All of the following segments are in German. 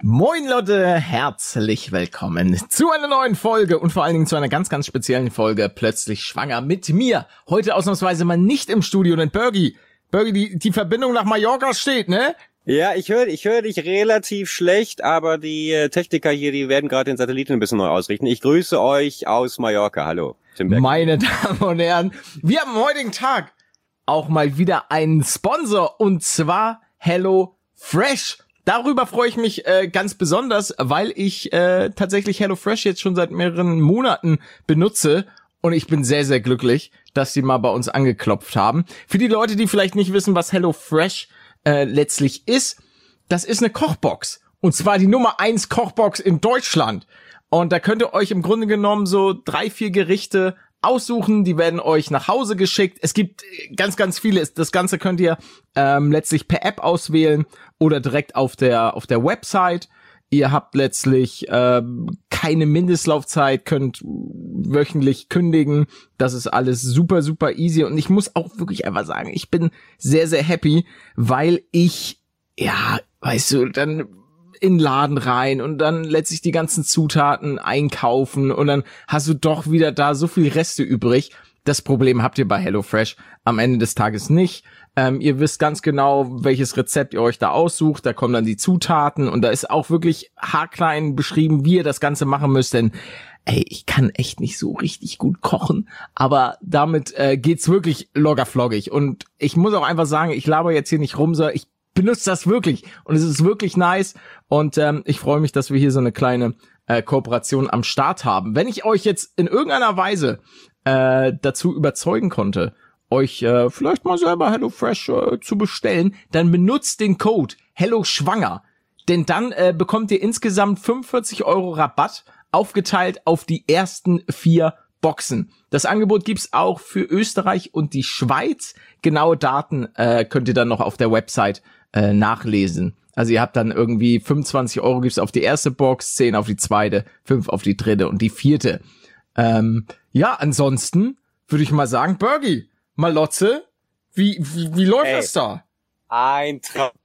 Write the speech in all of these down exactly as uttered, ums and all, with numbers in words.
Moin Leute, herzlich willkommen zu einer neuen Folge und vor allen Dingen zu einer ganz, ganz speziellen Folge Plötzlich schwanger mit mir. Heute ausnahmsweise mal nicht im Studio, denn Bergi, Bergi, die, die Verbindung nach Mallorca steht, ne? Ja, ich höre ich höre dich relativ schlecht, aber die äh, Techniker hier, die werden gerade den Satelliten ein bisschen neu ausrichten. Ich grüße euch aus Mallorca. Hallo, Tim Beck. Meine Damen und Herren, wir haben am heutigen Tag auch mal wieder einen Sponsor und zwar HelloFresh. Darüber freue ich mich äh, ganz besonders, weil ich äh, tatsächlich HelloFresh jetzt schon seit mehreren Monaten benutze und ich bin sehr, sehr glücklich, dass sie mal bei uns angeklopft haben. Für die Leute, die vielleicht nicht wissen, was HelloFresh äh, letztlich ist, das ist eine Kochbox und zwar die Nummer eins Kochbox in Deutschland und da könnt ihr euch im Grunde genommen so drei, vier Gerichte aussuchen, die werden euch nach Hause geschickt. Es gibt ganz, ganz viele. Das Ganze könnt ihr ähm, letztlich per App auswählen oder direkt auf der auf der Website. Ihr habt letztlich ähm, keine Mindestlaufzeit, könnt wöchentlich kündigen. Das ist alles super, super easy. Und ich muss auch wirklich einfach sagen, ich bin sehr, sehr happy, weil ich, ja, weißt du, dann in den Laden rein und dann letztlich die ganzen Zutaten einkaufen und dann hast du doch wieder da so viel Reste übrig. Das Problem habt ihr bei HelloFresh am Ende des Tages nicht. Ähm, ihr wisst ganz genau, welches Rezept ihr euch da aussucht. Da kommen dann die Zutaten und da ist auch wirklich haarklein beschrieben, wie ihr das Ganze machen müsst. Denn ey, ich kann echt nicht so richtig gut kochen, aber damit äh, geht's wirklich loggerfloggig. Und ich muss auch einfach sagen, ich laber jetzt hier nicht rum, sondern ich benutzt das wirklich und es ist wirklich nice und ähm, ich freue mich, dass wir hier so eine kleine äh, Kooperation am Start haben. Wenn ich euch jetzt in irgendeiner Weise äh, dazu überzeugen konnte, euch äh, vielleicht mal selber HelloFresh äh, zu bestellen, dann benutzt den Code HelloSchwanger, denn dann äh, bekommt ihr insgesamt fünfundvierzig Euro Rabatt aufgeteilt auf die ersten vier Boxen. Das Angebot gibt's auch für Österreich und die Schweiz. Genaue Daten äh, könnt ihr dann noch auf der Website äh, nachlesen. Also ihr habt dann irgendwie fünfundzwanzig Euro gibt's auf die erste Box, zehn auf die zweite, fünf auf die dritte und die vierte. Ähm, ja, ansonsten würde ich mal sagen, Bergi, Malotze, wie, wie, wie läuft Ey, das da? Ein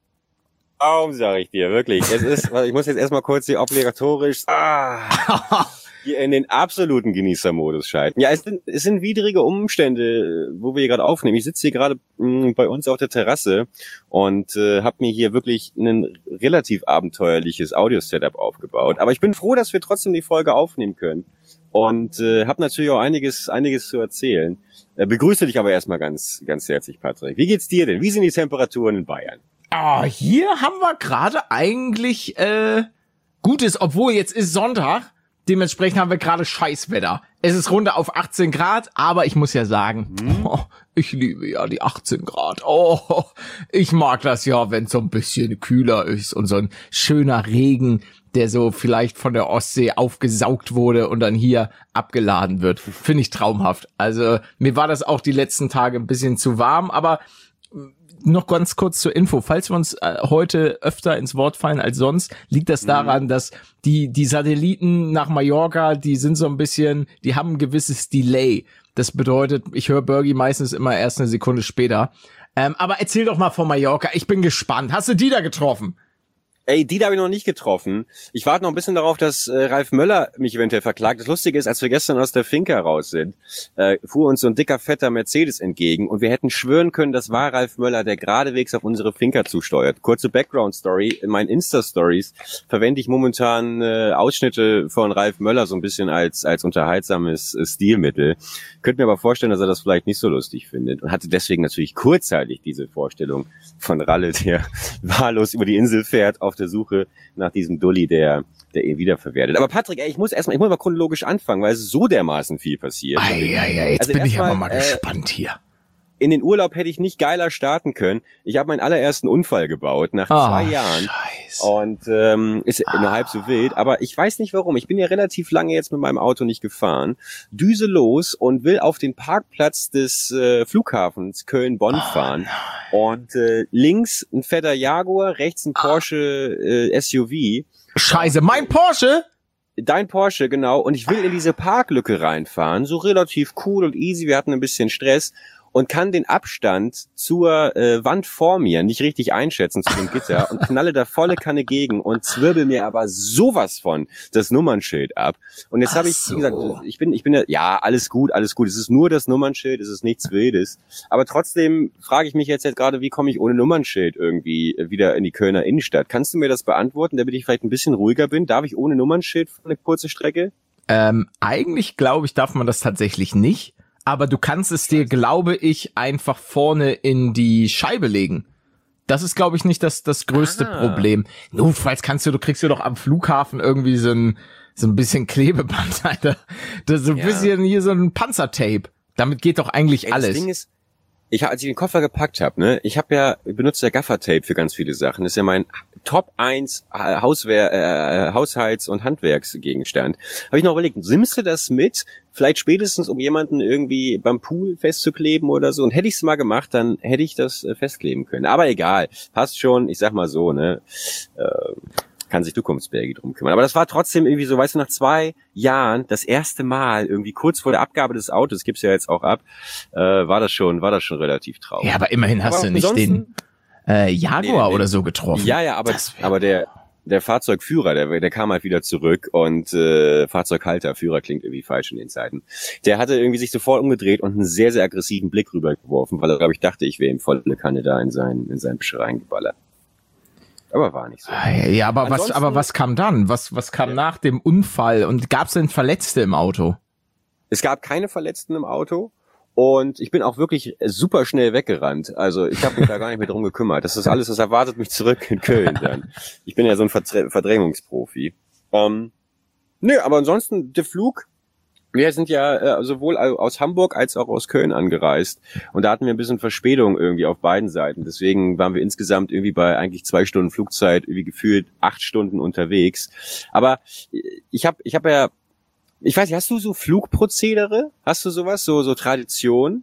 Traum, sag ich dir, wirklich. Es ist, ich muss jetzt erstmal kurz die obligatorisch ah, hier in den absoluten Genießermodus schalten. Ja, es sind, es sind widrige Umstände, wo wir hier gerade aufnehmen. Ich sitze hier gerade mh, bei uns auf der Terrasse und äh, habe mir hier wirklich ein relativ abenteuerliches Audio-Setup aufgebaut. Aber ich bin froh, dass wir trotzdem die Folge aufnehmen können und äh, habe natürlich auch einiges, einiges zu erzählen. Äh, begrüße dich aber erstmal ganz, ganz herzlich, Patrick. Wie geht's dir denn? Wie sind die Temperaturen in Bayern? Ah, hier haben wir gerade eigentlich äh, Gutes, obwohl jetzt ist Sonntag. Dementsprechend haben wir gerade Scheißwetter. Es ist runter auf achtzehn Grad, aber ich muss ja sagen, hm? oh, ich liebe ja die achtzehn Grad. Oh, ich mag das ja, wenn es so ein bisschen kühler ist und so ein schöner Regen, der so vielleicht von der Ostsee aufgesaugt wurde und dann hier abgeladen wird. Finde ich traumhaft. Also mir war das auch die letzten Tage ein bisschen zu warm, aber noch ganz kurz zur Info, falls wir uns äh, heute öfter ins Wort fallen als sonst, liegt das daran, mhm. dass die die Satelliten nach Mallorca, die sind so ein bisschen, die haben ein gewisses Delay. Das bedeutet, ich höre Bergi meistens immer erst eine Sekunde später. Ähm, aber erzähl doch mal von Mallorca, ich bin gespannt. Hast du die da getroffen? Ey, die da habe ich noch nicht getroffen. Ich warte noch ein bisschen darauf, dass äh, Ralf Möller mich eventuell verklagt. Das Lustige ist, als wir gestern aus der Finca raus sind, äh, fuhr uns so ein dicker, fetter Mercedes entgegen und wir hätten schwören können, das war Ralf Möller, der geradewegs auf unsere Finca zusteuert. Kurze Background-Story. In meinen Insta-Stories verwende ich momentan äh, Ausschnitte von Ralf Möller so ein bisschen als als unterhaltsames äh, Stilmittel. Könnte mir aber vorstellen, dass er das vielleicht nicht so lustig findet und hatte deswegen natürlich kurzzeitig diese Vorstellung von Ralle, der wahllos über die Insel fährt, auf der Suche nach diesem Dulli, der der ihn wiederverwertet. Aber Patrick, ey, ich muss erstmal, ich muss mal chronologisch anfangen, weil es ist so dermaßen viel passiert. Ei, ei, ei, jetzt also bin ich aber mal äh, gespannt hier. In den Urlaub hätte ich nicht geiler starten können. Ich habe meinen allerersten Unfall gebaut nach oh, zwei Jahren. Scheiße. Und ähm, ist ah. nur halb so wild. Aber ich weiß nicht warum. Ich bin ja relativ lange jetzt mit meinem Auto nicht gefahren. Düse los und will auf den Parkplatz des äh, Flughafens Köln-Bonn oh, fahren. Nein. Und äh, links ein fetter Jaguar, rechts ein ah. Porsche äh, S U V. Scheiße, mein Porsche? Dein Porsche, genau. Und ich will in diese Parklücke reinfahren. So relativ cool und easy. Wir hatten ein bisschen Stress. und kann den Abstand zur äh, Wand vor mir nicht richtig einschätzen, zu dem Gitter, und knalle da volle Kanne gegen und zwirbel mir aber sowas von das Nummernschild ab. Und jetzt habe ich, so. wie gesagt, ich bin, ich bin ja, ja, alles gut, alles gut. Es ist nur das Nummernschild, es ist nichts Wildes. Aber trotzdem frage ich mich jetzt, jetzt gerade, wie komme ich ohne Nummernschild irgendwie wieder in die Kölner Innenstadt? Kannst du mir das beantworten, damit ich vielleicht ein bisschen ruhiger bin? Darf ich ohne Nummernschild für eine kurze Strecke? Ähm, eigentlich glaube ich, darf man das tatsächlich nicht. Aber du kannst es dir, glaube ich, einfach vorne in die Scheibe legen. Das ist, glaube ich, nicht das das größte Ah. Problem. Nur, falls kannst du, du kriegst ja doch am Flughafen irgendwie so ein so ein bisschen Klebeband, Alter. Das ist so ein Ja. bisschen hier so ein Panzertape. Damit geht doch eigentlich Ey, alles. Das Ding ist, ich, als ich den Koffer gepackt habe, ne, ich habe ja, ich benutze ja Gaffertape für ganz viele Sachen. Das ist ja mein Top eins Hauswehr, äh, Haushalts- und Handwerksgegenstand. Habe ich noch überlegt, nimmst du das mit? Vielleicht spätestens, um jemanden irgendwie beim Pool festzukleben oder so. Und hätte ich es mal gemacht, dann hätte ich das äh, festkleben können. Aber egal, passt schon. Ich sag mal so, ne, äh, kann sich Zukunftsbergi drum kümmern. Aber das war trotzdem irgendwie so, weißt du, nach zwei Jahren das erste Mal irgendwie kurz vor der Abgabe des Autos, gibt's ja jetzt auch ab, äh, war das schon, war das schon relativ traurig. Ja, aber immerhin hast Aber du nicht ansonsten- den äh, Jaguar Nee, nee. oder so getroffen. Ja, ja, aber, Das wär- aber der, der Fahrzeugführer, der, der kam halt wieder zurück und äh, Fahrzeughalter, Führer klingt irgendwie falsch in den Zeiten. Der hatte irgendwie sich sofort umgedreht und einen sehr, sehr aggressiven Blick rübergeworfen, weil er, glaube ich, dachte, ich wäre ihm volle Kanne da in seinen, in seinen Büsch reingeballert. Aber war nicht so. Ja, aber was, Ansonsten- aber was kam dann? Was, was kam Ja. nach dem Unfall? Und gab's denn Verletzte im Auto? Es gab keine Verletzten im Auto. Und ich bin auch wirklich super schnell weggerannt. Also ich habe mich da gar nicht mehr drum gekümmert. Das ist alles, das erwartet mich zurück in Köln dann. Ich bin ja so ein Verdrä- Verdrängungsprofi. Ähm, nö, aber ansonsten der Flug. Wir sind ja äh, sowohl aus Hamburg als auch aus Köln angereist. Und da hatten wir ein bisschen Verspätung irgendwie auf beiden Seiten. Deswegen waren wir insgesamt irgendwie bei eigentlich zwei Stunden Flugzeit, irgendwie gefühlt acht Stunden unterwegs. Aber ich habe ich hab ja... Ich weiß nicht, hast du so Flugprozedere? Hast du sowas? So, so Tradition?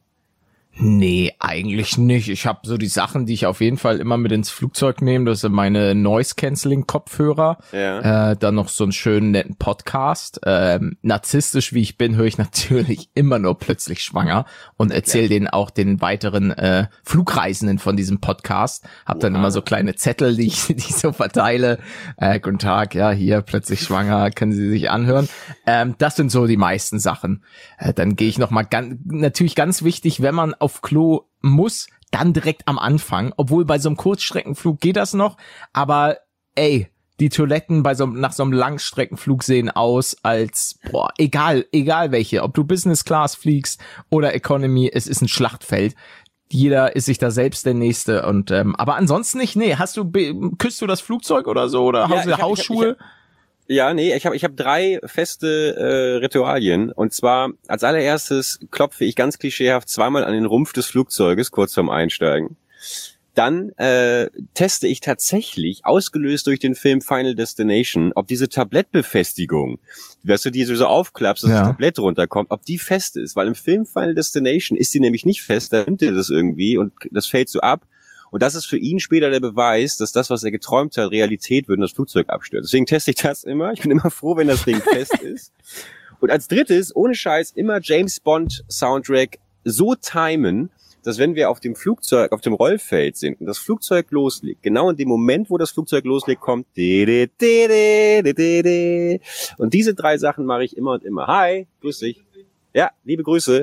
Nee, eigentlich nicht. Ich habe so die Sachen, die ich auf jeden Fall immer mit ins Flugzeug nehme. Das sind meine Noise-Canceling-Kopfhörer. Ja. Äh, dann noch so einen schönen, netten Podcast. Ähm, narzisstisch wie ich bin, höre ich natürlich immer nur plötzlich schwanger und erzähle denen auch den weiteren äh, Flugreisenden von diesem Podcast. Hab dann Oha. immer so kleine Zettel, die ich, die ich so verteile. Äh, guten Tag, ja, hier plötzlich schwanger, können Sie sich anhören. Ähm, das sind so die meisten Sachen. Äh, dann gehe ich noch mal ganz, natürlich ganz wichtig, wenn man auf Klo muss, dann direkt am Anfang. Obwohl bei so einem Kurzstreckenflug geht das noch. Aber ey, die Toiletten bei so einem, nach so einem Langstreckenflug sehen aus als, boah, egal, egal welche. Ob du Business Class fliegst oder Economy, es ist ein Schlachtfeld. Jeder ist sich da selbst der Nächste. Und ähm, aber ansonsten nicht, nee. Hast du, be- küsst du das Flugzeug oder so? Oder Ja, hast du ich hab- Hausschuhe? ich hab- Ja, nee, ich habe ich hab drei feste äh, Ritualien. Und zwar als allererstes klopfe ich ganz klischeehaft zweimal an den Rumpf des Flugzeuges kurz vorm Einsteigen. Dann äh, teste ich tatsächlich, ausgelöst durch den Film Final Destination, ob diese Tablettbefestigung, dass du die so aufklappst, dass Ja. das Tablett runterkommt, ob die fest ist. Weil im Film Final Destination ist die nämlich nicht fest, da nimmt er das irgendwie und das fällt so ab. Und das ist für ihn später der Beweis, dass das, was er geträumt hat, Realität wird und das Flugzeug abstürzt. Deswegen teste ich das immer. Ich bin immer froh, wenn das Ding fest ist. Und als drittes, ohne Scheiß, immer James Bond Soundtrack so timen, dass wenn wir auf dem Flugzeug, auf dem Rollfeld sind und das Flugzeug loslegt, genau in dem Moment, wo das Flugzeug loslegt, kommt de, de, de, de, de, de, de. Und diese drei Sachen mache ich immer und immer. Hi, grüß dich. Ja, liebe Grüße.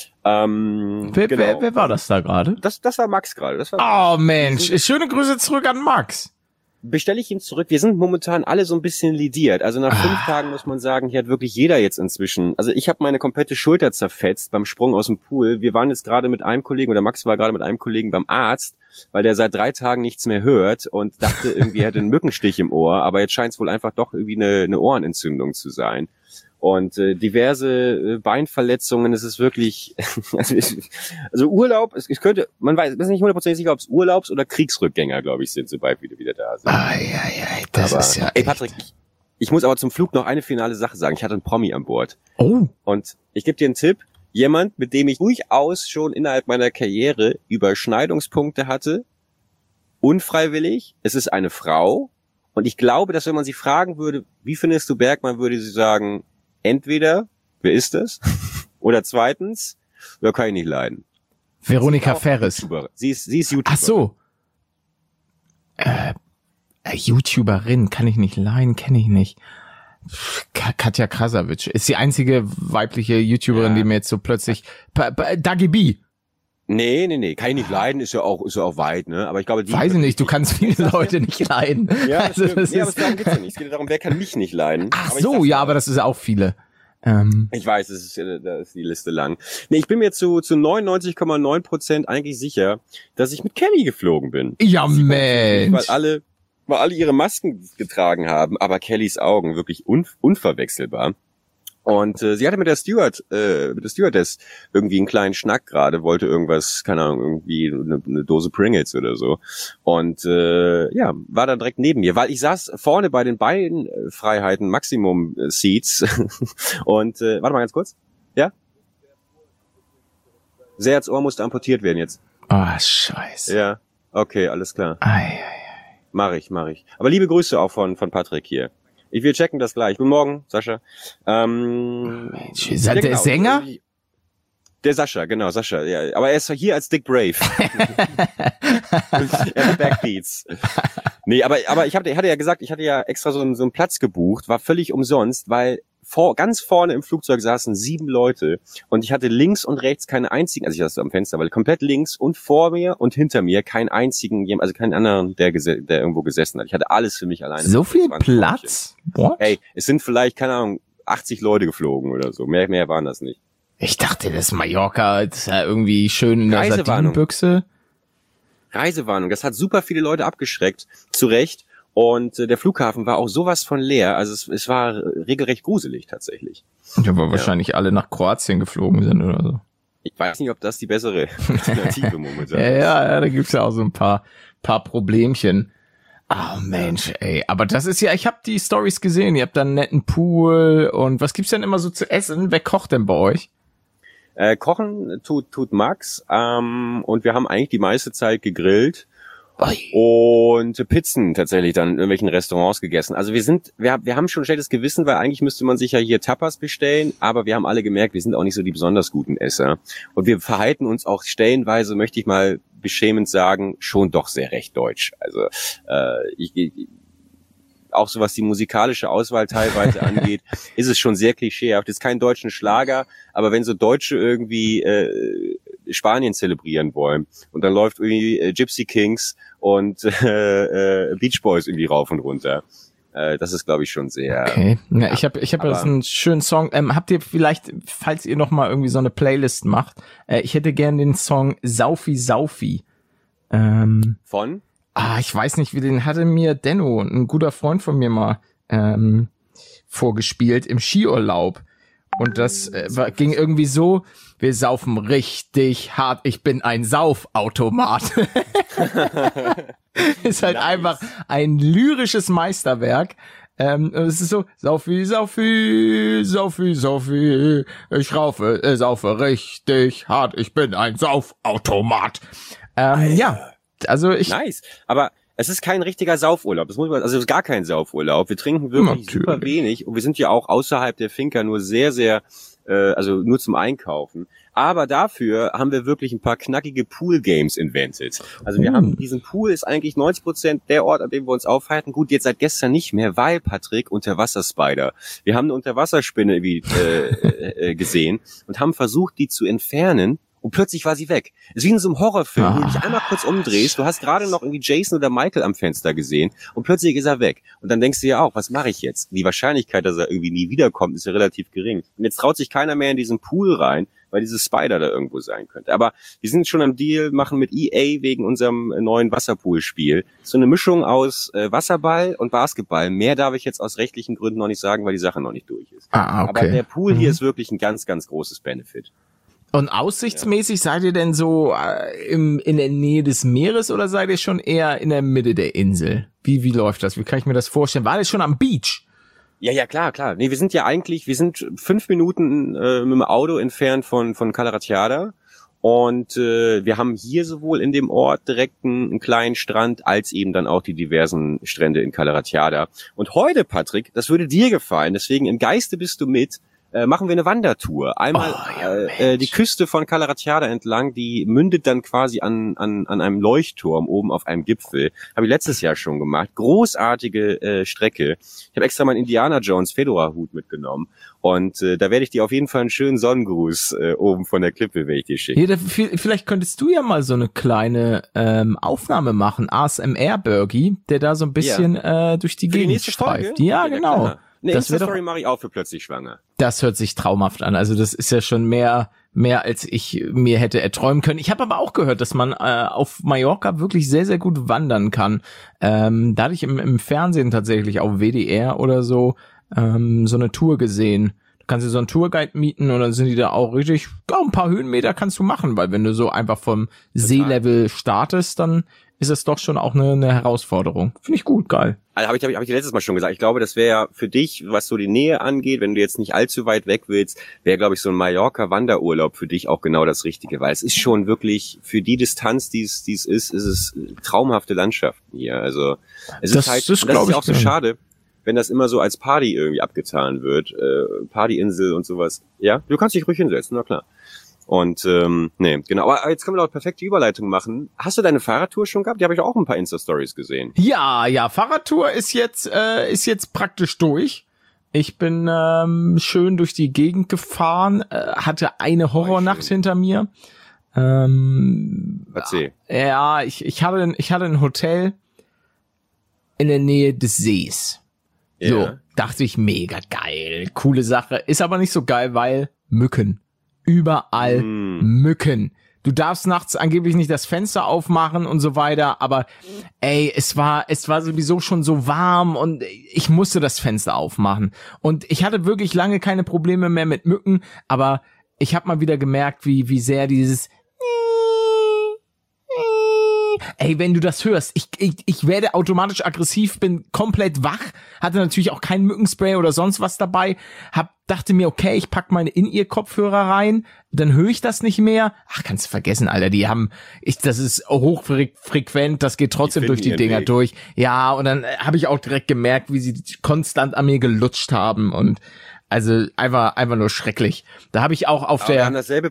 Ähm, Wer, genau. wer, wer war das da gerade? Das, das war Max gerade. Das war Oh Mensch, schöne Grüße zurück an Max. bestelle ich ihn zurück. Wir sind momentan alle so ein bisschen lidiert. Also nach fünf Ah. Tagen muss man sagen, hier hat wirklich jeder jetzt inzwischen. Also ich habe meine komplette Schulter zerfetzt beim Sprung aus dem Pool. Wir waren jetzt gerade mit einem Kollegen, oder Max war gerade mit einem Kollegen beim Arzt, weil der seit drei Tagen nichts mehr hört und dachte irgendwie, er hätte einen Mückenstich im Ohr. Aber jetzt scheint es wohl einfach doch irgendwie eine, eine Ohrenentzündung zu sein. Und äh, diverse äh, Beinverletzungen, es ist wirklich, also, ich, also Urlaub, es, es könnte, man weiß, ist nicht hundertprozentig sicher, ob es Urlaubs- oder Kriegsrückgänger, glaube ich, sind, sobald wir wieder da sind. Ai, ai, ai, das aber, ist ja ey echt. Patrick, ich, ich muss aber zum Flug noch eine finale Sache sagen. Ich hatte einen Promi an Bord. Oh, Und ich gebe dir einen Tipp. Jemand, mit dem ich durchaus schon innerhalb meiner Karriere Überschneidungspunkte hatte, unfreiwillig. Es ist eine Frau. Und ich glaube, dass wenn man sie fragen würde, wie findest du Bergmann, würde sie sagen, entweder, wer ist das? Oder zweitens, ja, kann ich nicht leiden. Veronika Ferres. YouTuber. Sie ist, sie ist YouTuber. Ach so. Äh, äh, YouTuberin, kann ich nicht leihen, kenne ich nicht. Ka- Katja Krasavic ist die einzige weibliche YouTuberin, Ja. die mir jetzt so plötzlich... Pa- pa- Dagi B. Nee, nee, nee, kann ich nicht leiden, ist ja auch, ist ja auch weit, ne? Aber ich glaube, die... Weiß ich nicht, du kannst viele Leute nicht leiden. Ja, das also, stimmt. das Nee, aber ist, darum geht's ja nicht. Es geht ja darum, wer kann mich nicht leiden. ach Aber ich so, sag's ja, mal. aber das ist auch viele. Ähm, Ich weiß, es ist, äh, da ist die Liste lang. Nee, ich bin mir zu, zu neunundneunzig Komma neun Prozent eigentlich sicher, dass ich mit Kelly geflogen bin. ja, Weil Mensch. alle, weil alle ihre Masken getragen haben, aber Kellys Augen wirklich un, unverwechselbar. Und äh, sie hatte mit der Steward, äh, mit der Stewardess irgendwie einen kleinen Schnack gerade, wollte irgendwas, keine Ahnung, irgendwie eine, eine Dose Pringles oder so. Und äh, ja, war dann direkt neben mir, weil ich saß vorne bei den beiden äh, Freiheiten Maximum äh, Seats. Und äh, warte mal ganz kurz. Ja? Serds Ohr musste amputiert werden jetzt. Ah, scheiße. Ja, okay, alles klar. Ei, ei. Mach ich, mach ich. Aber liebe Grüße auch von von Patrick hier. Ich will checken das gleich. Guten Morgen, Sascha. Ähm, Mensch, ist das der genau. Sänger? Der Sascha, genau, Sascha. Ja, aber er ist hier als Dick Brave. Er hat Backbeats. Nee, aber aber ich hatte, ich hatte ja gesagt, ich hatte ja extra so einen, so einen Platz gebucht, war völlig umsonst, weil vor, ganz vorne im Flugzeug saßen sieben Leute und ich hatte links und rechts keine einzigen, also ich saß am Fenster, weil komplett links und vor mir und hinter mir keinen einzigen, also keinen anderen, der, gese- der irgendwo gesessen hat. Ich hatte alles für mich alleine. So viel zwanzig Platz? What? Ey, es sind vielleicht, keine Ahnung, achtzig Leute geflogen oder so. Mehr, mehr waren das nicht. Ich dachte, das Mallorca, das ist ja irgendwie schön in der Reisewarnung. Sardinenbüchse. Reisewarnung, das hat super viele Leute abgeschreckt, zu Recht. Und äh, der Flughafen war auch sowas von leer. Also es, es war regelrecht gruselig tatsächlich. Ja, weil wahrscheinlich alle nach Kroatien geflogen sind oder so. Ich weiß nicht, ob das die bessere Alternative momentan Ja, ist. ja, ja, da gibt's ja auch so ein paar, paar Problemchen. Oh Mensch, ey, aber das ist ja, ich habe die Stories gesehen, ihr habt da einen netten Pool und was gibt's denn immer so zu essen? Wer kocht denn bei euch? Äh, Kochen tut, tut Max ähm, und wir haben eigentlich die meiste Zeit gegrillt. Und Pizzen tatsächlich dann in irgendwelchen Restaurants gegessen. Also wir sind, wir, wir haben schon ein schlechtes Gewissen, weil eigentlich müsste man sich ja hier Tapas bestellen, aber wir haben alle gemerkt, wir sind auch nicht so die besonders guten Esser. Und wir verhalten uns auch stellenweise, möchte ich mal beschämend sagen, schon doch sehr recht deutsch. Also äh, ich, ich auch so was die musikalische Auswahl teilweise angeht, ist es schon sehr klischeehaft. Es ist kein deutschen Schlager, aber wenn so Deutsche irgendwie äh, Spanien zelebrieren wollen und dann läuft irgendwie äh, Gypsy Kings und äh, äh, Beach Boys irgendwie rauf und runter. Äh, das ist, glaube ich, schon sehr... Okay, ja, ich habe ich hab aber- jetzt einen schönen Song. Ähm, habt ihr vielleicht, falls ihr noch mal irgendwie so eine Playlist macht, äh, ich hätte gern den Song Saufi Saufi. Ähm, Von? ah, ich weiß nicht, wie den hatte mir Denno, ein guter Freund von mir mal ähm, vorgespielt im Skiurlaub. Und das äh, war, ging irgendwie so, wir saufen richtig hart, ich bin ein Saufautomat. Ist halt Nice. einfach ein lyrisches Meisterwerk. Ähm, es ist so, Saufi, Saufi, Saufi, Saufi, ich raufe, äh, saufe richtig hart, ich bin ein Saufautomat. Ähm, ja, also ich, Nice. Aber es ist kein richtiger Saufurlaub. Das muss man, also es ist gar kein Saufurlaub. Wir trinken wirklich Natürlich. super wenig und wir sind ja auch außerhalb der Finca nur sehr, sehr, äh, also nur zum Einkaufen. Aber dafür haben wir wirklich ein paar knackige Pool-Games invented. Also wir Uh. haben, diesen Pool ist eigentlich neunzig Prozent der Ort, an dem wir uns aufhalten. Gut, jetzt seit gestern nicht mehr, weil, Patrick, Unterwasserspider. Wir haben eine Unterwasserspinne wie, äh, äh, gesehen und haben versucht, die zu entfernen. Und plötzlich war sie weg. Es ist wie in so einem Horrorfilm, wo du dich Ah, einmal kurz umdrehst, du hast gerade noch irgendwie Jason oder Michael am Fenster gesehen und plötzlich ist er weg. Und dann denkst du ja auch, was mache ich jetzt? Die Wahrscheinlichkeit, dass er irgendwie nie wiederkommt, ist ja relativ gering. Und jetzt traut sich keiner mehr in diesen Pool rein, weil dieses Spider da irgendwo sein könnte. Aber wir sind schon am Deal machen mit E A wegen unserem neuen Wasserpool-Spiel. So eine Mischung aus äh, Wasserball und Basketball. Mehr darf ich jetzt aus rechtlichen Gründen noch nicht sagen, weil die Sache noch nicht durch ist. ah, okay. Aber der Pool hier Mhm. ist wirklich ein ganz, ganz großes Benefit. Und aussichtsmäßig seid ihr denn so äh, im, in der Nähe des Meeres oder seid ihr schon eher in der Mitte der Insel? Wie, wie läuft das? Wie kann ich mir das vorstellen? War das schon am Beach? Ja, ja, klar, klar. Nee, wir sind ja eigentlich, wir sind fünf Minuten äh, mit dem Auto entfernt von von Calaratiada und äh, wir haben hier sowohl in dem Ort direkt einen, einen kleinen Strand als eben dann auch die diversen Strände in Calaratiada. Und heute, Patrick, das würde dir gefallen, deswegen im Geiste bist du mit, äh, machen wir eine Wandertour. Einmal Oh, ja, äh, äh, die Küste von Calaratiada entlang, die mündet dann quasi an an an einem Leuchtturm oben auf einem Gipfel. Habe ich letztes Jahr schon gemacht. Großartige äh, Strecke. Ich habe extra meinen Indiana Jones Fedora-Hut mitgenommen und äh, da werde ich dir auf jeden Fall einen schönen Sonnengruß äh, oben von der Klippe, werde ich dir schicken. Ja, da, vielleicht könntest du ja mal so eine kleine ähm, Aufnahme machen, A S M R-Bergie, der da so ein bisschen ja. äh, durch die Für die Gegend nächste streift. Folge? Ja, Ja, genau. klar. Eine Das wäre Insta-Story doch, mache ich auch für plötzlich schwanger. das hört sich traumhaft an. Also das ist ja schon mehr mehr als ich mir hätte erträumen können. Ich habe aber auch gehört, dass man äh, auf Mallorca wirklich sehr, sehr gut wandern kann. Ähm, da hatte ich im, im Fernsehen tatsächlich auf W D R oder so ähm, so eine Tour gesehen. Du kannst dir so einen Tourguide mieten und dann sind die da auch richtig, ja, ein paar Höhenmeter kannst du machen, weil wenn du so einfach vom Total. Seelevel startest, dann ist es doch schon auch eine, eine Herausforderung. Finde ich gut, geil. Also habe ich, hab ich, hab ich letztes Mal schon gesagt. Ich glaube, das wäre ja für dich, was so die Nähe angeht, wenn du jetzt nicht allzu weit weg willst, wäre, glaube ich, so ein Mallorca-Wanderurlaub für dich auch genau das Richtige, weil es ist schon wirklich, für die Distanz, die es, die es ist, ist es traumhafte Landschaften hier. Also es Das ist halt, ist, das ist glaub ich, auch so ja. schade, wenn das immer so als Party irgendwie abgetan wird, äh, Partyinsel und sowas. Ja, du kannst dich ruhig hinsetzen, na klar. Und ähm, nee, genau. Aber jetzt können wir doch perfekte Überleitung machen. Hast du deine Fahrradtour schon gehabt? Die habe ich auch ein paar Insta-Stories gesehen. Ja, ja, Fahrradtour ist jetzt äh, ist jetzt praktisch durch. Ich bin ähm, schön durch die Gegend gefahren, äh, hatte eine Horrornacht schön. hinter mir. Ähm, Erzähl. Ja, ich ich hatte ein- ich hatte ein Hotel in der Nähe des Sees. So, Ja. dachte ich, mega geil, coole Sache. Ist aber nicht so geil, weil Mücken. Überall Mm. Mücken. Du darfst nachts angeblich nicht das Fenster aufmachen und so weiter, aber ey, es war, es war sowieso schon so warm und ich musste das Fenster aufmachen. Und ich hatte wirklich lange keine Probleme mehr mit Mücken, aber ich habe mal wieder gemerkt, wie, wie sehr dieses Ey, wenn du das hörst, ich, ich, ich werde automatisch aggressiv, bin komplett wach, hatte natürlich auch kein Mückenspray oder sonst was dabei, hab, dachte mir, okay, ich pack meine In-Ear-Kopfhörer rein, dann höre ich das nicht mehr. Ach, kannst du vergessen, Alter, die haben, ich, das ist hochfrequent, das geht trotzdem Die durch die finden ihren Dinger Weg. durch. Ja, und dann habe ich auch direkt gemerkt, wie sie konstant an mir gelutscht haben und also einfach, einfach nur schrecklich. Da habe ich auch auf Aber wir der... haben dasselbe.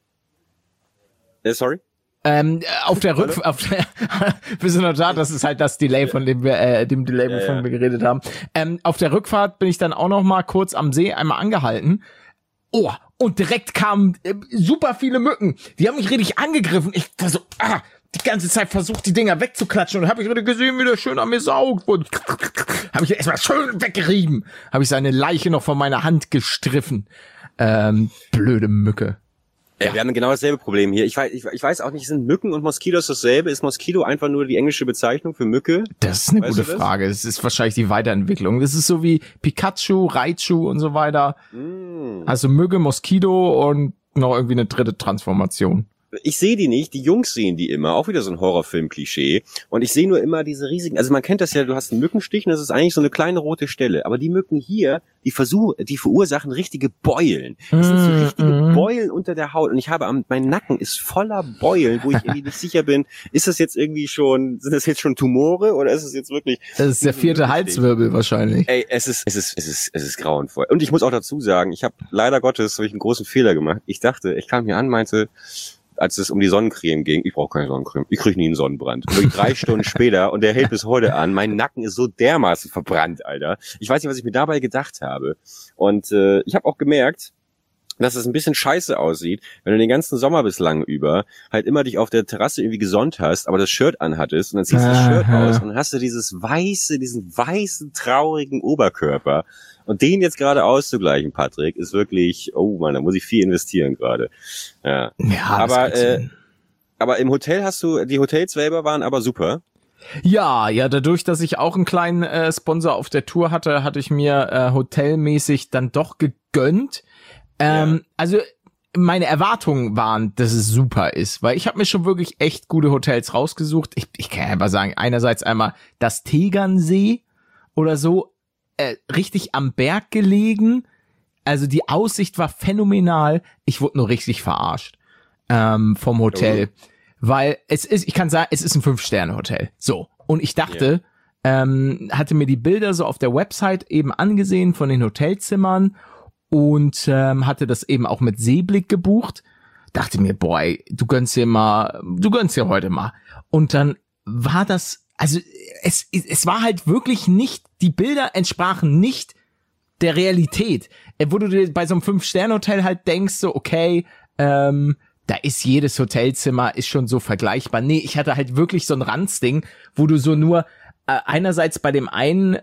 Äh, sorry? Ähm, auf der Rück, auf der, wir sind noch da, das ist halt das Delay, von dem wir, äh, dem Delay, Ja, wovon ja. wir geredet haben. Ähm, auf der Rückfahrt bin ich dann auch noch mal kurz am See einmal angehalten. Oh, und direkt kamen äh, super viele Mücken. Die haben mich richtig angegriffen. Ich war so, ah, die ganze Zeit versucht, die Dinger wegzuklatschen und habe ich richtig gesehen, wie der schön an mir saugt. Und habe ich erstmal schön weggerieben. Habe ich seine Leiche noch von meiner Hand gestriffen. Ähm, blöde Mücke. Ja. Wir haben genau dasselbe Problem hier. Ich weiß, ich, ich weiß auch nicht, sind Mücken und Moskitos dasselbe? Ist Moskito einfach nur die englische Bezeichnung für Mücke? Das ist eine Weißt gute du das? Frage. Es ist wahrscheinlich die Weiterentwicklung. Das ist so wie Pikachu, Raichu und so weiter. Mm. Also Mücke, Moskito und noch irgendwie eine dritte Transformation. Ich sehe die nicht, die Jungs sehen die immer, auch wieder so ein Horrorfilm-Klischee. Und ich sehe nur immer diese riesigen, also man kennt das ja, du hast einen Mückenstich und das ist eigentlich so eine kleine rote Stelle. Aber die Mücken hier, die versuchen, die verursachen richtige Beulen. Das sind so Mm, richtige mm. Beulen unter der Haut. Und ich habe am, mein Nacken ist voller Beulen, wo ich irgendwie nicht sicher bin, ist das jetzt irgendwie schon, sind das jetzt schon Tumore oder ist es jetzt wirklich... Das ist der vierte Halswirbel wahrscheinlich. Ey, es ist, es ist, es ist, es ist grauenvoll. Und ich muss auch dazu sagen, ich habe leider Gottes habe ich einen großen Fehler gemacht. Ich dachte, ich kam hier an, meinte, als es um die Sonnencreme ging, ich brauche keine Sonnencreme, ich kriege nie einen Sonnenbrand. Und wirklich drei Stunden später, und der hält bis heute an, mein Nacken ist so dermaßen verbrannt, Alter. Ich weiß nicht, was ich mir dabei gedacht habe. Und äh, ich habe auch gemerkt, dass es ein bisschen scheiße aussieht, wenn du den ganzen Sommer bislang über halt immer dich auf der Terrasse irgendwie gesonnt hast, aber das Shirt anhattest und dann ziehst du das Shirt Aha. aus und dann hast du dieses weiße, diesen weißen, traurigen Oberkörper. Und den jetzt gerade auszugleichen, Patrick, ist wirklich, oh Mann, da muss ich viel investieren gerade. Ja. Ja, Aber, das äh, äh, Aber im Hotel hast du, die Hotels selber waren aber super. ja, ja, dadurch, dass ich auch einen kleinen äh, Sponsor auf der Tour hatte, hatte ich mir äh, hotelmäßig dann doch gegönnt. Ähm, Ja. Also meine Erwartungen waren, dass es super ist, weil ich habe mir schon wirklich echt gute Hotels rausgesucht. Ich, ich kann einfach sagen, einerseits einmal das Tegernsee oder so, äh, richtig am Berg gelegen. Also die Aussicht war phänomenal. Ich wurde nur richtig verarscht ähm, vom Hotel, weil es ist, ich kann sagen, es ist ein Fünf-Sterne-Hotel. So, und ich dachte, ähm, hatte mir die Bilder so auf der Website eben angesehen von den Hotelzimmern und ähm, hatte das eben auch mit Seeblick gebucht. Dachte mir, boy, du gönnst dir mal, du gönnst dir heute mal. Und dann war das, also es es war halt wirklich nicht, die Bilder entsprachen nicht der Realität. Wo du dir bei so einem Fünf-Sterne-Hotel halt denkst, so okay, ähm, da ist jedes Hotelzimmer, ist schon so vergleichbar. Nee, ich hatte halt wirklich so ein Ranzding, wo du so nur äh, einerseits bei dem einen,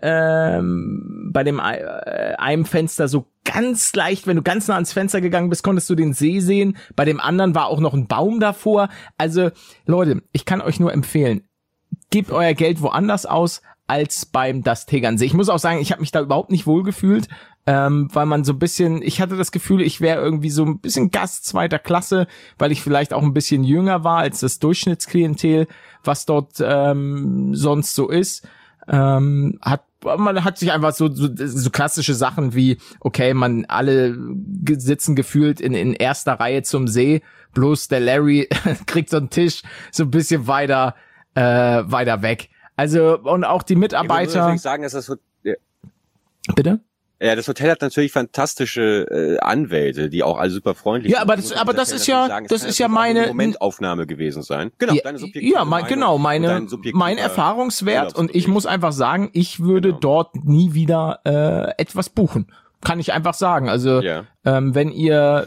ähm, bei dem äh, einem Fenster so ganz leicht, wenn du ganz nah ans Fenster gegangen bist, konntest du den See sehen. Bei dem anderen war auch noch ein Baum davor. Also, Leute, ich kann euch nur empfehlen, gebt euer Geld woanders aus als beim Das Tegernsee. Ich muss auch sagen, ich habe mich da überhaupt nicht wohlgefühlt, ähm, weil man so ein bisschen, ich hatte das Gefühl, ich wäre irgendwie so ein bisschen Gast zweiter Klasse, weil ich vielleicht auch ein bisschen jünger war als das Durchschnittsklientel, was dort ähm, sonst so ist. Ähm, hat man hat sich einfach so, so so klassische Sachen wie, okay, man alle sitzen gefühlt in in erster Reihe zum See, bloß der Larry kriegt so einen Tisch so ein bisschen weiter äh, weiter weg. Also, und auch die Mitarbeiter. Ich würde natürlich sagen, dass das Hotel, ja. Bitte? Ja, das Hotel hat natürlich fantastische äh, Anwälte, die auch alle super freundlich sind. Ja, aber das, aber das ist ja, sagen, das ist ja meine eine Momentaufnahme gewesen sein. Genau, ja, deine subjektive ja, mein, genau, meine mein Erfahrungswert und ich muss einfach sagen, ich würde genau. dort nie wieder äh, etwas buchen. Kann ich einfach sagen. Also, ja. ähm, wenn ihr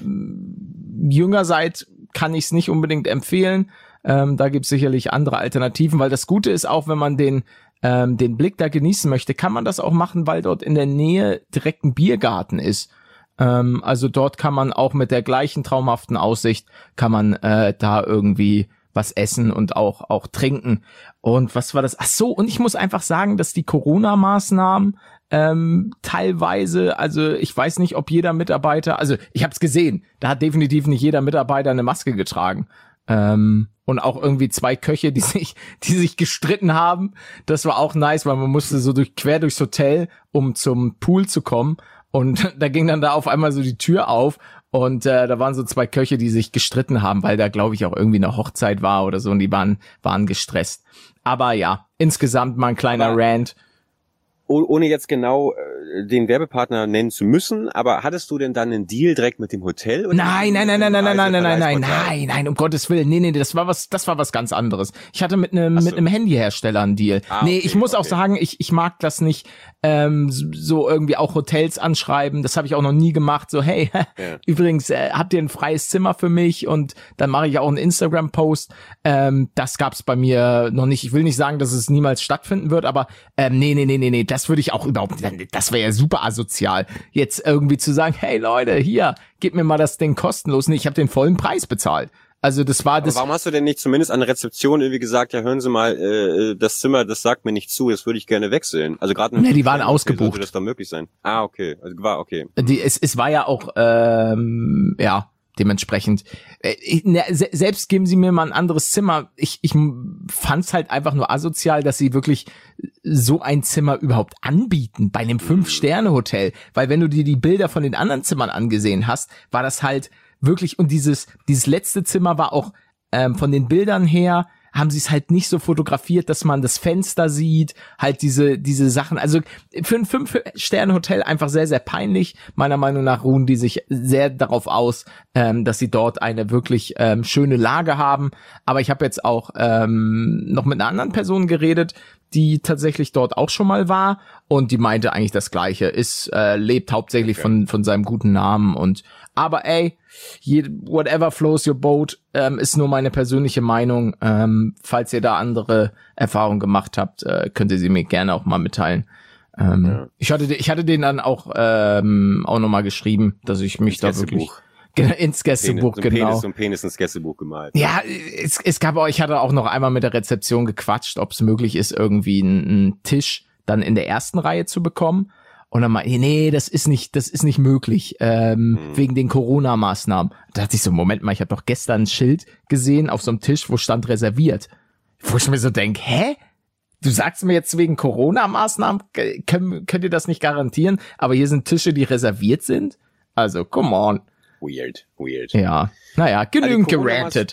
jünger seid, kann ich es nicht unbedingt empfehlen. Ähm, da gibt's sicherlich andere Alternativen, weil das Gute ist auch, wenn man den ähm, den Blick da genießen möchte, kann man das auch machen, weil dort in der Nähe direkt ein Biergarten ist. Ähm, also dort kann man auch mit der gleichen traumhaften Aussicht, kann man äh, da irgendwie was essen und auch auch trinken. Und was war das? Ach so, und ich muss einfach sagen, dass die Corona-Maßnahmen ähm, teilweise, also ich weiß nicht, ob jeder Mitarbeiter, also ich habe es gesehen, da hat definitiv nicht jeder Mitarbeiter eine Maske getragen. Ähm, und auch irgendwie zwei Köche, die sich, die sich gestritten haben. Das war auch nice, weil man musste so durch, quer durchs Hotel, um zum Pool zu kommen. Und da ging dann da auf einmal so die Tür auf und äh, da waren so zwei Köche, die sich gestritten haben, weil da, glaube ich, auch irgendwie eine Hochzeit war oder so und die waren, waren gestresst. Aber ja, insgesamt mal ein kleiner Aber Rant. Ohne jetzt genau äh, den Werbepartner nennen zu müssen, aber hattest du denn dann einen Deal direkt mit dem Hotel? Oder nein, nein, nein, nein, nein, nein, nein, nein, nein, nein, nein, nein, um Gottes Willen, nee, nee, das war was, das war was ganz anderes. Ich hatte mit einem so. mit einem Handyhersteller einen Deal. Ah, nee, okay, ich muss okay. auch sagen, ich ich mag das nicht, ähm, so irgendwie auch Hotels anschreiben. Das habe ich auch noch nie gemacht. So, hey, ja. übrigens, äh, habt ihr ein freies Zimmer für mich? Und dann mache ich auch einen Instagram-Post. Ähm, das gab's bei mir noch nicht. Ich will nicht sagen, dass es niemals stattfinden wird, aber ähm, nee, nee, nee, nee, nee. Das würde ich auch überhaupt nicht, das wäre ja super asozial, jetzt irgendwie zu sagen, hey Leute, hier, gib mir mal das Ding kostenlos. Nee, ich habe den vollen Preis bezahlt. Also das war das. Aber warum hast du denn nicht zumindest an der Rezeption irgendwie gesagt, ja hören Sie mal, äh, das Zimmer, das sagt mir nicht zu, das würde ich gerne wechseln. Also gerade nee, die waren ausgebucht. Sollte das da möglich sein? Ah, okay, also war okay. Die, es, es war ja auch, ähm, ja, dementsprechend, ich, ne, se, selbst geben sie mir mal ein anderes Zimmer. Ich, ich fand's halt einfach nur asozial, dass sie wirklich so ein Zimmer überhaupt anbieten bei einem Fünf-Sterne-Hotel. Weil wenn du dir die Bilder von den anderen Zimmern angesehen hast, war das halt wirklich, und dieses, dieses letzte Zimmer war auch ähm, von den Bildern her, haben sie es halt nicht so fotografiert, dass man das Fenster sieht, halt diese diese Sachen. Also für ein Fünf-Sterne-Hotel einfach sehr, sehr peinlich. Meiner Meinung nach ruhen die sich sehr darauf aus, ähm, dass sie dort eine wirklich ähm, schöne Lage haben. Aber ich habe jetzt auch ähm, noch mit einer anderen Person geredet, die tatsächlich dort auch schon mal war und die meinte eigentlich das Gleiche. Ist äh, lebt hauptsächlich okay. von von seinem guten Namen und aber ey, whatever flows your boat, ähm, ist nur meine persönliche Meinung. Ähm, falls ihr da andere Erfahrungen gemacht habt, äh, könnt ihr sie mir gerne auch mal mitteilen. Ähm, ja. Ich hatte ich hatte denen dann auch ähm, auch nochmal geschrieben, dass ich mich da wirklich ins Gästebuch, Penis, so genau. Penis, so ein Penis ins Gästebuch gemalt. Ja, es, es gab auch, ich hatte auch noch einmal mit der Rezeption gequatscht, ob es möglich ist, irgendwie einen, einen Tisch dann in der ersten Reihe zu bekommen. Und dann meinte, nee, das ist nicht, das ist nicht möglich, ähm, hm. wegen den Corona-Maßnahmen. Da dachte ich so, Moment mal, ich habe doch gestern ein Schild gesehen auf so einem Tisch, wo stand reserviert. Wo ich mir so denke, hä? Du sagst mir jetzt wegen Corona-Maßnahmen, könnt, könnt ihr das nicht garantieren? Aber hier sind Tische, die reserviert sind? Also, come on. Weird, weird. Ja, naja, genügend also gerantet.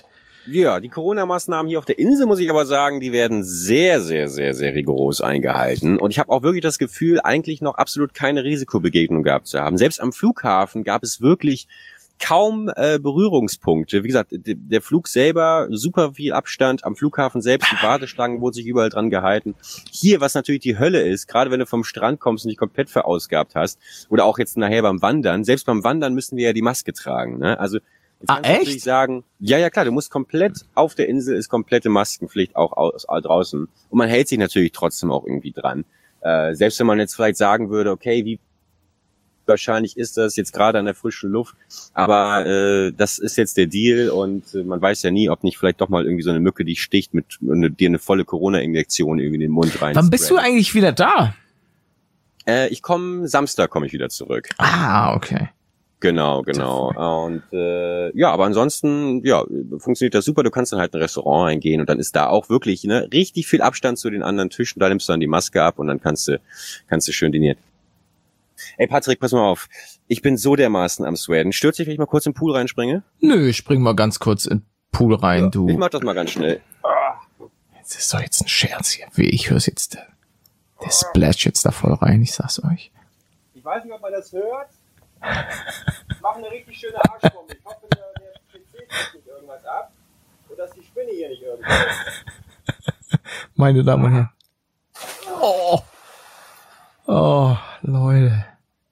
Ja, die Corona-Maßnahmen hier auf der Insel, muss ich aber sagen, die werden sehr, sehr, sehr, sehr rigoros eingehalten. Und ich habe auch wirklich das Gefühl, eigentlich noch absolut keine Risikobegegnung gehabt zu haben. Selbst am Flughafen gab es wirklich kaum äh, Berührungspunkte. Wie gesagt, d- der Flug selber, super viel Abstand. Am Flughafen selbst, die Warteschlangen wurden sich überall dran gehalten. Hier, was natürlich die Hölle ist, gerade wenn du vom Strand kommst und dich komplett verausgabt hast, oder auch jetzt nachher beim Wandern, selbst beim Wandern müssen wir ja die Maske tragen. Ne? Also jetzt Ah, kannst du natürlich echt? sagen, ja, ja klar, du musst komplett, auf der Insel ist komplette Maskenpflicht auch aus, aus, draußen. Und man hält sich natürlich trotzdem auch irgendwie dran. Äh, selbst wenn man jetzt vielleicht sagen würde, okay, wie wahrscheinlich ist das jetzt gerade an der frischen Luft, aber äh, das ist jetzt der Deal und äh, man weiß ja nie, ob nicht vielleicht doch mal irgendwie so eine Mücke dich sticht mit eine, dir eine volle Corona-Injektion irgendwie in den Mund rein. Wann bist du eigentlich wieder da? Äh, ich komme, Samstag komme ich wieder zurück. Ah, okay. Genau, genau. Und äh, ja, aber ansonsten, ja, funktioniert das super. Du kannst dann halt in ein Restaurant eingehen und dann ist da auch wirklich ne richtig viel Abstand zu den anderen Tischen. Da nimmst du dann die Maske ab und dann kannst du kannst du schön dinieren. Ey Patrick, pass mal auf. Ich bin so dermaßen am Sweaten. Stürzt dich, wenn ich mal kurz im Pool reinspringe? Nö, ich spring mal ganz kurz in den Pool rein, Ja, du. ich mach das mal ganz schnell. Das ist doch jetzt ein Scherz hier. Wie, ich hör's jetzt. Der, der splash jetzt da voll rein, ich sag's euch. Ich weiß nicht, ob man das hört. Ich mache eine richtig schöne Arschbombe. Ich hoffe, der, der P C zieht nicht irgendwas ab. Und dass die Spinne hier nicht irgendwas ist. Meine Damen und Herren. Oh. Oh, Leute.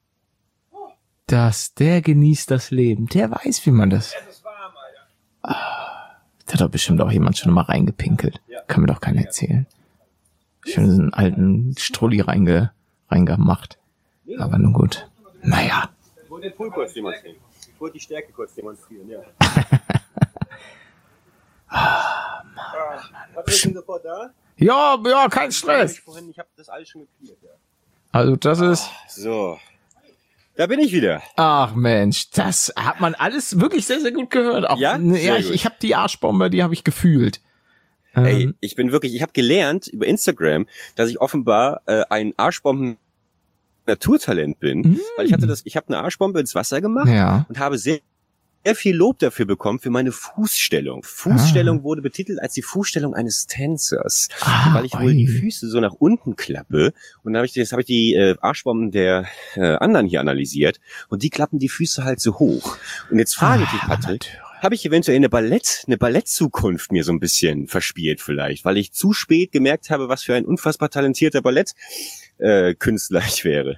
Das, der genießt das Leben. Der weiß, wie man das. Es ist warm, Alter. Ah, da hat doch bestimmt auch jemand schon mal reingepinkelt. Kann mir doch keiner erzählen. Schön so einen alten Strulli reinge, reingemacht. Aber nun gut. Naja. Ich wollte den Pool kurz demonstrieren. Ich wollte die Stärke kurz demonstrieren, ja. Ah, Mann. Patrick, sind sofort da? Ja, ja, kein Stress. Vorhin, ich habe das alles schon geklärt, ja. Also das ist... So. Da bin ich wieder. Ach Mensch, das hat man alles wirklich sehr, sehr gut gehört. Auch, Ja? ne, Sehr ja, ich, gut. ich habe die Arschbombe, die habe ich gefühlt. Ähm, Ey, ich bin wirklich, ich habe gelernt über Instagram, dass ich offenbar äh, ein Arschbomben Naturtalent bin, Mm. weil ich hatte das, ich habe eine Arschbombe ins Wasser gemacht ja. und habe sehr, sehr viel Lob dafür bekommen für meine Fußstellung. Fußstellung wurde betitelt als die Fußstellung eines Tänzers, Ah, weil ich wohl oi. die Füße so nach unten klappe und dann habe ich das habe ich die äh, Arschbomben der äh, anderen hier analysiert und die klappen die Füße halt so hoch. Und jetzt frage ich dich, Ah, Patrick, Amateure. habe ich eventuell eine Ballett, eine Ballettzukunft mir so ein bisschen verspielt vielleicht, weil ich zu spät gemerkt habe, was für ein unfassbar talentierter Ballett äh, Künstler ich wäre.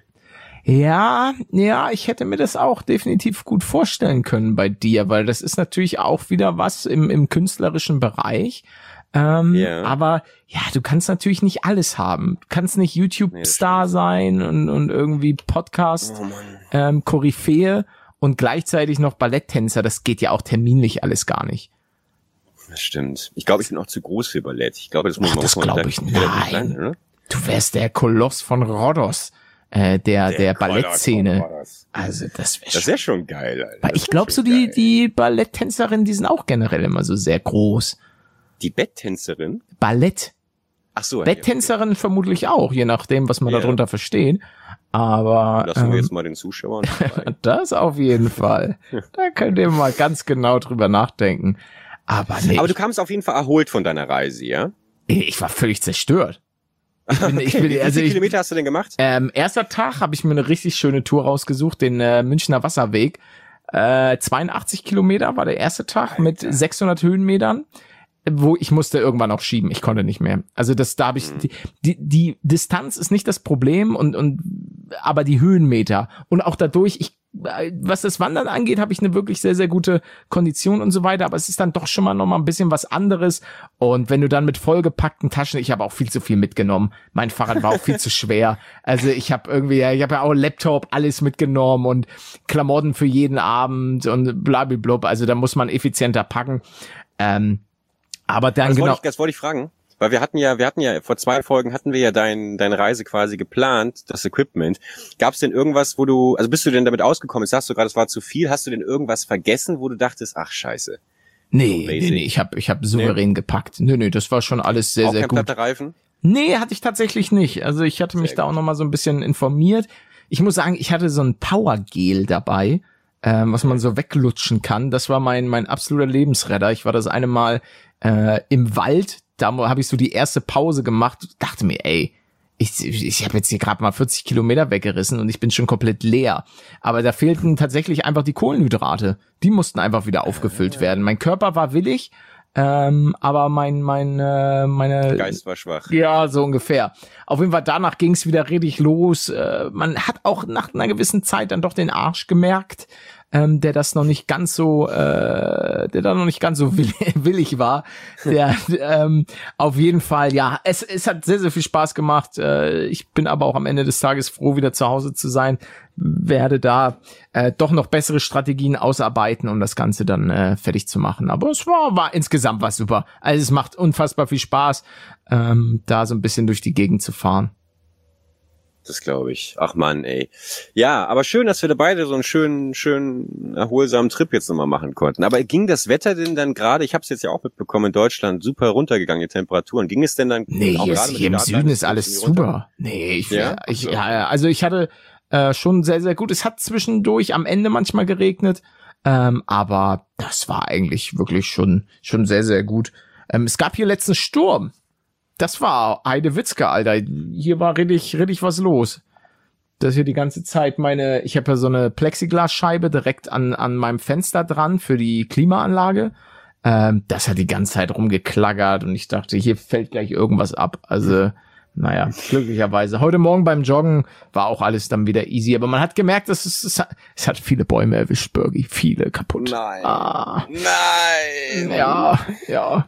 Ja, ja, ich hätte mir das auch definitiv gut vorstellen können bei dir, weil das ist natürlich auch wieder was im, im künstlerischen Bereich. Ähm, Ja. Aber ja, du kannst natürlich nicht alles haben. Du kannst nicht Nee, das YouTube-Star sein und, und irgendwie Podcast, Oh Mann. ähm, Koryphäe und gleichzeitig noch Balletttänzer. Das geht ja auch terminlich alles gar nicht. Das stimmt. Ich glaube, ich bin auch zu groß für Ballett. Ich glaube, das muss Ach, man das muss man glaub ich relativ nein. klein, oder? Du wärst der Koloss von Rhodos, äh, der, der, Ballettszene. Das Also das wäre das schon. wäre schon geil, Alter. Weil Das ich wär glaube so schon die, geil. die Balletttänzerinnen, die sind auch generell immer so sehr groß. Die Betttänzerin? Ballett. Ach so. ja, Betttänzerin vermutlich auch, je nachdem, was man Ja. darunter versteht. Aber okay. Lassen wir ähm, jetzt mal den Zuschauern frei. das auf jeden Fall. Da könnt ihr mal ganz genau drüber nachdenken. Aber nee, Aber du kamst auf jeden Fall erholt von deiner Reise, ja? ich, ich war völlig zerstört. Ich bin, ich bin, Wie also viele ich, Kilometer hast du denn gemacht? ähm, erster Tag habe ich mir eine richtig schöne Tour rausgesucht, den äh, Münchner Wasserweg. Äh, zweiundachtzig Kilometer war der erste Tag mit sechshundert Höhenmetern, wo ich musste irgendwann auch schieben. Ich konnte nicht mehr. Also das, da habe ich, die, die, die Distanz ist nicht das Problem und, und, aber die Höhenmeter und auch dadurch, ich, was das Wandern angeht, habe ich eine wirklich sehr, sehr gute Kondition und so weiter, aber es ist dann doch schon mal noch mal ein bisschen was anderes und wenn du dann mit vollgepackten Taschen, ich habe auch viel zu viel mitgenommen, mein Fahrrad war auch viel zu schwer, also ich habe irgendwie, ich habe ja auch Laptop, alles mitgenommen und Klamotten für jeden Abend und blablabla, also da muss man effizienter packen, ähm, aber dann Das genau, wollte ich, das wollte ich fragen. Weil wir hatten ja, wir hatten ja, vor zwei Folgen hatten wir ja dein, deine Reise quasi geplant, das Equipment. Gab es denn irgendwas, wo du, also bist du denn damit ausgekommen? Jetzt sagst du gerade, es war zu viel. Hast du denn irgendwas vergessen, wo du dachtest, ach scheiße. nee, so nee, basic. nee, ich habe ich hab souverän gepackt, nee, nee, das war schon alles sehr, Auch sehr kein gut. platter Reifen? Nee, hatte ich tatsächlich nicht. Also ich hatte mich Sehr da auch noch mal so ein bisschen informiert. Ich muss sagen, ich hatte so ein Powergel dabei. ähm, was man so weglutschen kann. Das war mein mein absoluter Lebensretter. Ich war das eine Mal äh, im Wald, da habe ich so die erste Pause gemacht, dachte mir, ey, ich, ich habe jetzt hier gerade mal vierzig Kilometer weggerissen und ich bin schon komplett leer. Aber da fehlten tatsächlich einfach die Kohlenhydrate. Die mussten einfach wieder aufgefüllt werden. Mein Körper war willig, ähm, aber mein mein äh, meine Geist war schwach. Ja, so ungefähr. Auf jeden Fall danach ging es wieder richtig los. Äh, man hat auch nach einer gewissen Zeit dann doch den Arsch gemerkt, ähm, der das noch nicht ganz so, äh, der da noch nicht ganz so willig, willig war. Der ähm, auf jeden Fall, ja, es es hat sehr sehr viel Spaß gemacht. Äh, ich bin aber auch am Ende des Tages froh, wieder zu Hause zu sein. Werde da äh, doch noch bessere Strategien ausarbeiten, um das Ganze dann äh, fertig zu machen. Aber es war, war insgesamt was super. Also es macht unfassbar viel Spaß, ähm, da so ein bisschen durch die Gegend zu fahren. Das glaube ich. Ach Mann, ey. Ja, aber schön, dass wir da beide so einen schönen, schönen, erholsamen Trip jetzt nochmal machen konnten. Aber ging das Wetter denn dann gerade, ich habe es jetzt ja auch mitbekommen, in Deutschland super runtergegangen, die Temperaturen. Ging es denn dann Nee, auch hier, gerade ist, mit hier im den Süden ist Startline alles runter? super. Nee, ich, Ja? ja, ich Ach so. ja, ja, also ich hatte äh, schon sehr, sehr gut. Es hat zwischendurch am Ende manchmal geregnet, ähm, aber das war eigentlich wirklich schon, schon sehr, sehr gut. Ähm, es gab hier letzten Sturm. Das war Heidewitzka, Alter. Hier war richtig, richtig was los. Das hier die ganze Zeit meine, ich habe ja so eine Plexiglasscheibe direkt an an meinem Fenster dran für die Klimaanlage. Ähm, das hat die ganze Zeit rumgeklackert und ich dachte, hier fällt gleich irgendwas ab. Also, naja, glücklicherweise. Heute Morgen beim Joggen war auch alles dann wieder easy, aber man hat gemerkt, dass es, es, hat, es hat viele Bäume erwischt, Birgi, viele kaputt. Nein. Ah, Nein. ja, ja.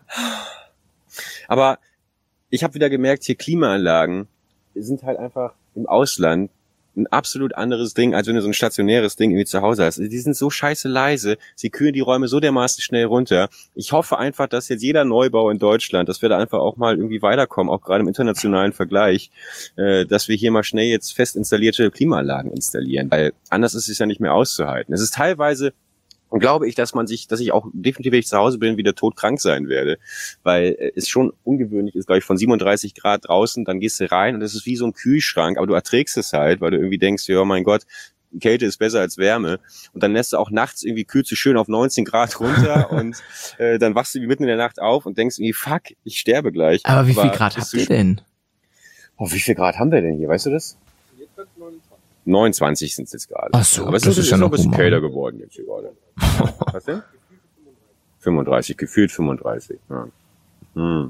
Aber ich habe wieder gemerkt, hier Klimaanlagen sind halt einfach im Ausland ein absolut anderes Ding, als wenn du so ein stationäres Ding irgendwie zu Hause hast. Die sind so scheiße leise, sie kühlen die Räume so dermaßen schnell runter. Ich hoffe einfach, dass jetzt jeder Neubau in Deutschland, dass wir da einfach auch mal irgendwie weiterkommen, auch gerade im internationalen Vergleich, äh, dass wir hier mal schnell jetzt fest installierte Klimaanlagen installieren, weil anders ist es ja nicht mehr auszuhalten. Es ist teilweise, und glaube ich, dass man sich, dass ich auch definitiv, wenn ich zu Hause bin, wieder todkrank sein werde, weil es schon ungewöhnlich ist, glaube ich, von siebenunddreißig Grad draußen, dann gehst du rein und es ist wie so ein Kühlschrank, aber du erträgst es halt, weil du irgendwie denkst, ja, mein Gott, Kälte ist besser als Wärme, und dann lässt du auch nachts irgendwie, kühlst du schön auf neunzehn Grad runter und äh, dann wachst du wie mitten in der Nacht auf und denkst irgendwie, fuck, ich sterbe gleich. Aber wie viel Grad habt ihr denn? Oh, wie viel Grad haben wir denn hier, weißt du das? neunundzwanzig sind es jetzt gerade. Ach so, aber es das ist, ist ja noch noch ein bisschen human. kälter geworden jetzt hier gerade. Was denn? fünfunddreißig, gefühlt fünfunddreißig. Ja. Hm.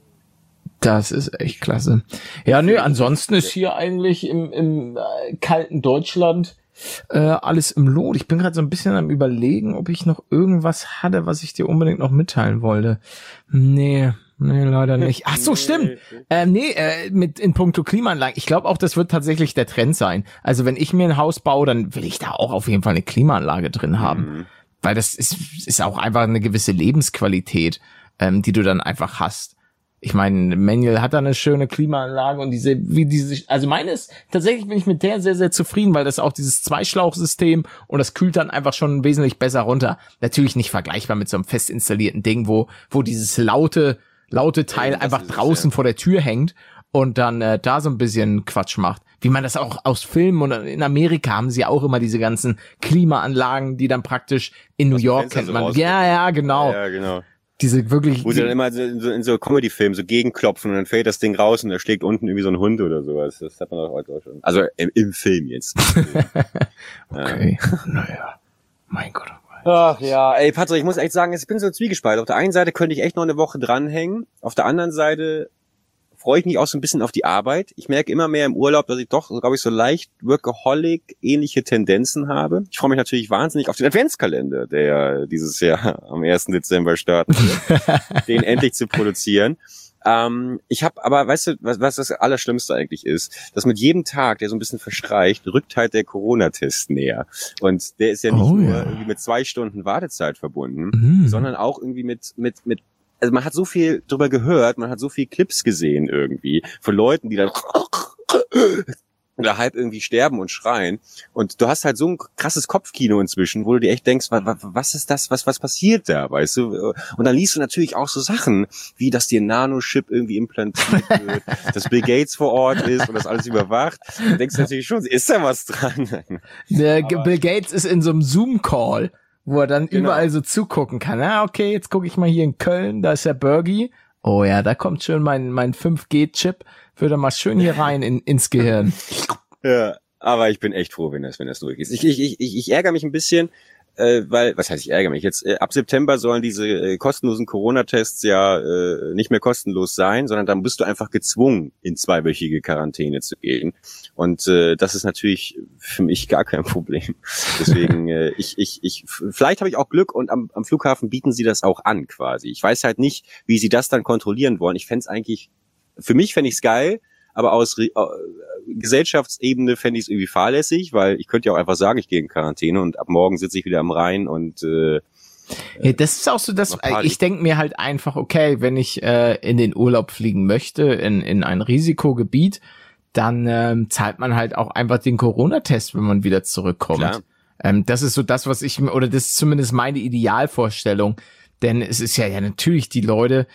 Das ist echt klasse. Ja, nö, ansonsten ist hier eigentlich im, im äh, kalten Deutschland äh, alles im Lot. Ich bin gerade so ein bisschen am Überlegen, ob ich noch irgendwas hatte, was ich dir unbedingt noch mitteilen wollte. Nee, nee, leider nicht. Ach so, stimmt. Äh, nee, äh, mit in puncto Klimaanlagen. Ich glaube auch, das wird tatsächlich der Trend sein. Also wenn ich mir ein Haus baue, dann will ich da auch auf jeden Fall eine Klimaanlage drin haben. Mhm. Weil das ist, ist auch einfach eine gewisse Lebensqualität, ähm, die du dann einfach hast. Ich meine, Manuel hat da eine schöne Klimaanlage und diese, wie diese, also meine ist, tatsächlich bin ich mit der sehr, sehr zufrieden, weil das auch dieses Zweischlauchsystem und das kühlt dann einfach schon wesentlich besser runter. Natürlich nicht vergleichbar mit so einem fest installierten Ding, wo, wo dieses laute, laute Teil ja, einfach draußen es, ja. vor der Tür hängt und dann äh, da so ein bisschen Quatsch macht. Wie man das auch aus Filmen, und in Amerika haben sie auch immer diese ganzen Klimaanlagen, die dann praktisch in New York kennt man. So ja, ja, genau. Ja, genau. Diese wirklich. Wo sie dann immer so in so, in so Comedy-Filmen so gegenklopfen und dann fällt das Ding raus und da schlägt unten irgendwie so ein Hund oder sowas. Das hat man doch heute auch schon. Also im, im Film jetzt. Okay. Naja. Mein Gott. Ach ja, ey Patrick, ich muss echt sagen, ich bin so zwiegespalten. Auf der einen Seite könnte ich echt noch eine Woche dranhängen. Auf der anderen Seite freue ich mich auch so ein bisschen auf die Arbeit. Ich merke immer mehr im Urlaub, dass ich doch, glaube ich, so leicht Workaholic-ähnliche Tendenzen habe. Ich freue mich natürlich wahnsinnig auf den Adventskalender, der ja dieses Jahr am ersten Dezember starten wird, den endlich zu produzieren. Ähm, ich habe aber, weißt du, was, was das Allerschlimmste eigentlich ist, dass mit jedem Tag, der so ein bisschen verstreicht, rückt halt der Corona-Test näher. Und der ist ja nicht oh, nur ja. irgendwie mit zwei Stunden Wartezeit verbunden, mhm. sondern auch irgendwie mit mit mit also man hat so viel drüber gehört, man hat so viel Clips gesehen irgendwie von Leuten, die dann oder halb irgendwie sterben und schreien. Und du hast halt so ein krasses Kopfkino inzwischen, wo du dir echt denkst, was, was ist das, was, was passiert da, weißt du? Und dann liest du natürlich auch so Sachen, wie, dass dir ein Nanochip irgendwie implantiert wird, dass Bill Gates vor Ort ist und das alles überwacht. Du denkst natürlich schon, ist da was dran? Der Aber Bill Gates ist in so einem Zoom-Call, wo er dann genau. überall so zugucken kann. Ah, okay, jetzt gucke ich mal hier in Köln, da ist der Bergie. Oh ja, da kommt schön mein, mein fünf G Chip. Würde mal schön hier rein in, ins Gehirn. Ja, aber ich bin echt froh, wenn das, wenn das durch ist. Ich, ich, ich, ich ärgere mich ein bisschen, äh, weil, was heißt ich ärgere mich? Jetzt, äh, ab September sollen diese äh, kostenlosen Corona-Tests ja äh, nicht mehr kostenlos sein, sondern dann bist du einfach gezwungen, in zweiwöchige Quarantäne zu gehen. Und äh, das ist natürlich für mich gar kein Problem. Deswegen, äh, ich, ich, ich, vielleicht habe ich auch Glück und am, am Flughafen bieten sie das auch an quasi. Ich weiß halt nicht, wie sie das dann kontrollieren wollen. Ich fände es eigentlich Für mich fände ich es geil, aber aus äh, Gesellschaftsebene fände ich es irgendwie fahrlässig, weil ich könnte ja auch einfach sagen, ich gehe in Quarantäne und ab morgen sitze ich wieder am Rhein und äh, ja, das ist auch so, dass ich denke mir halt einfach, okay, wenn ich äh, in den Urlaub fliegen möchte, in, in ein Risikogebiet, dann ähm, zahlt man halt auch einfach den Corona-Test, wenn man wieder zurückkommt. Ähm, das ist so das, was ich, oder das ist zumindest meine Idealvorstellung, denn es ist ja, ja natürlich die Leute,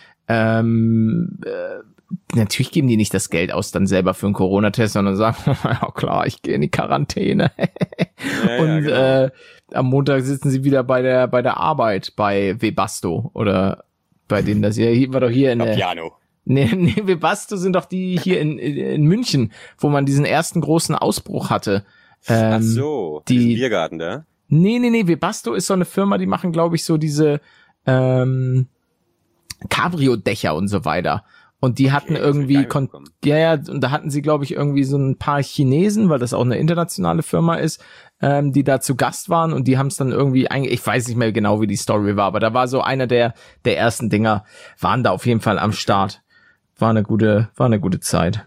ähm, äh, natürlich geben die nicht das Geld aus dann selber für einen Corona-Test, sondern sagen, ja klar, ich gehe in die Quarantäne. Ja, und ja, genau. äh, am Montag sitzen sie wieder bei der bei der Arbeit bei Webasto oder bei denen das hier war doch hier in der Piano. Nee, nee, Webasto sind doch die hier in, in in München, wo man diesen ersten großen Ausbruch hatte. Ähm, Ach so, die Biergarten da? Nee, nee, nee, Webasto ist so eine Firma, die machen, glaube ich, so diese ähm, Cabrio-Dächer und so weiter. Und die hatten okay, irgendwie, kon- ja, ja, und da hatten sie, glaube ich, irgendwie so ein paar Chinesen, weil das auch eine internationale Firma ist, ähm, die da zu Gast waren und die haben es dann irgendwie, eigentlich, ich weiß nicht mehr genau, wie die Story war, aber da war so einer der der ersten Dinger, waren da auf jeden Fall am Start. War eine gute, war eine gute Zeit.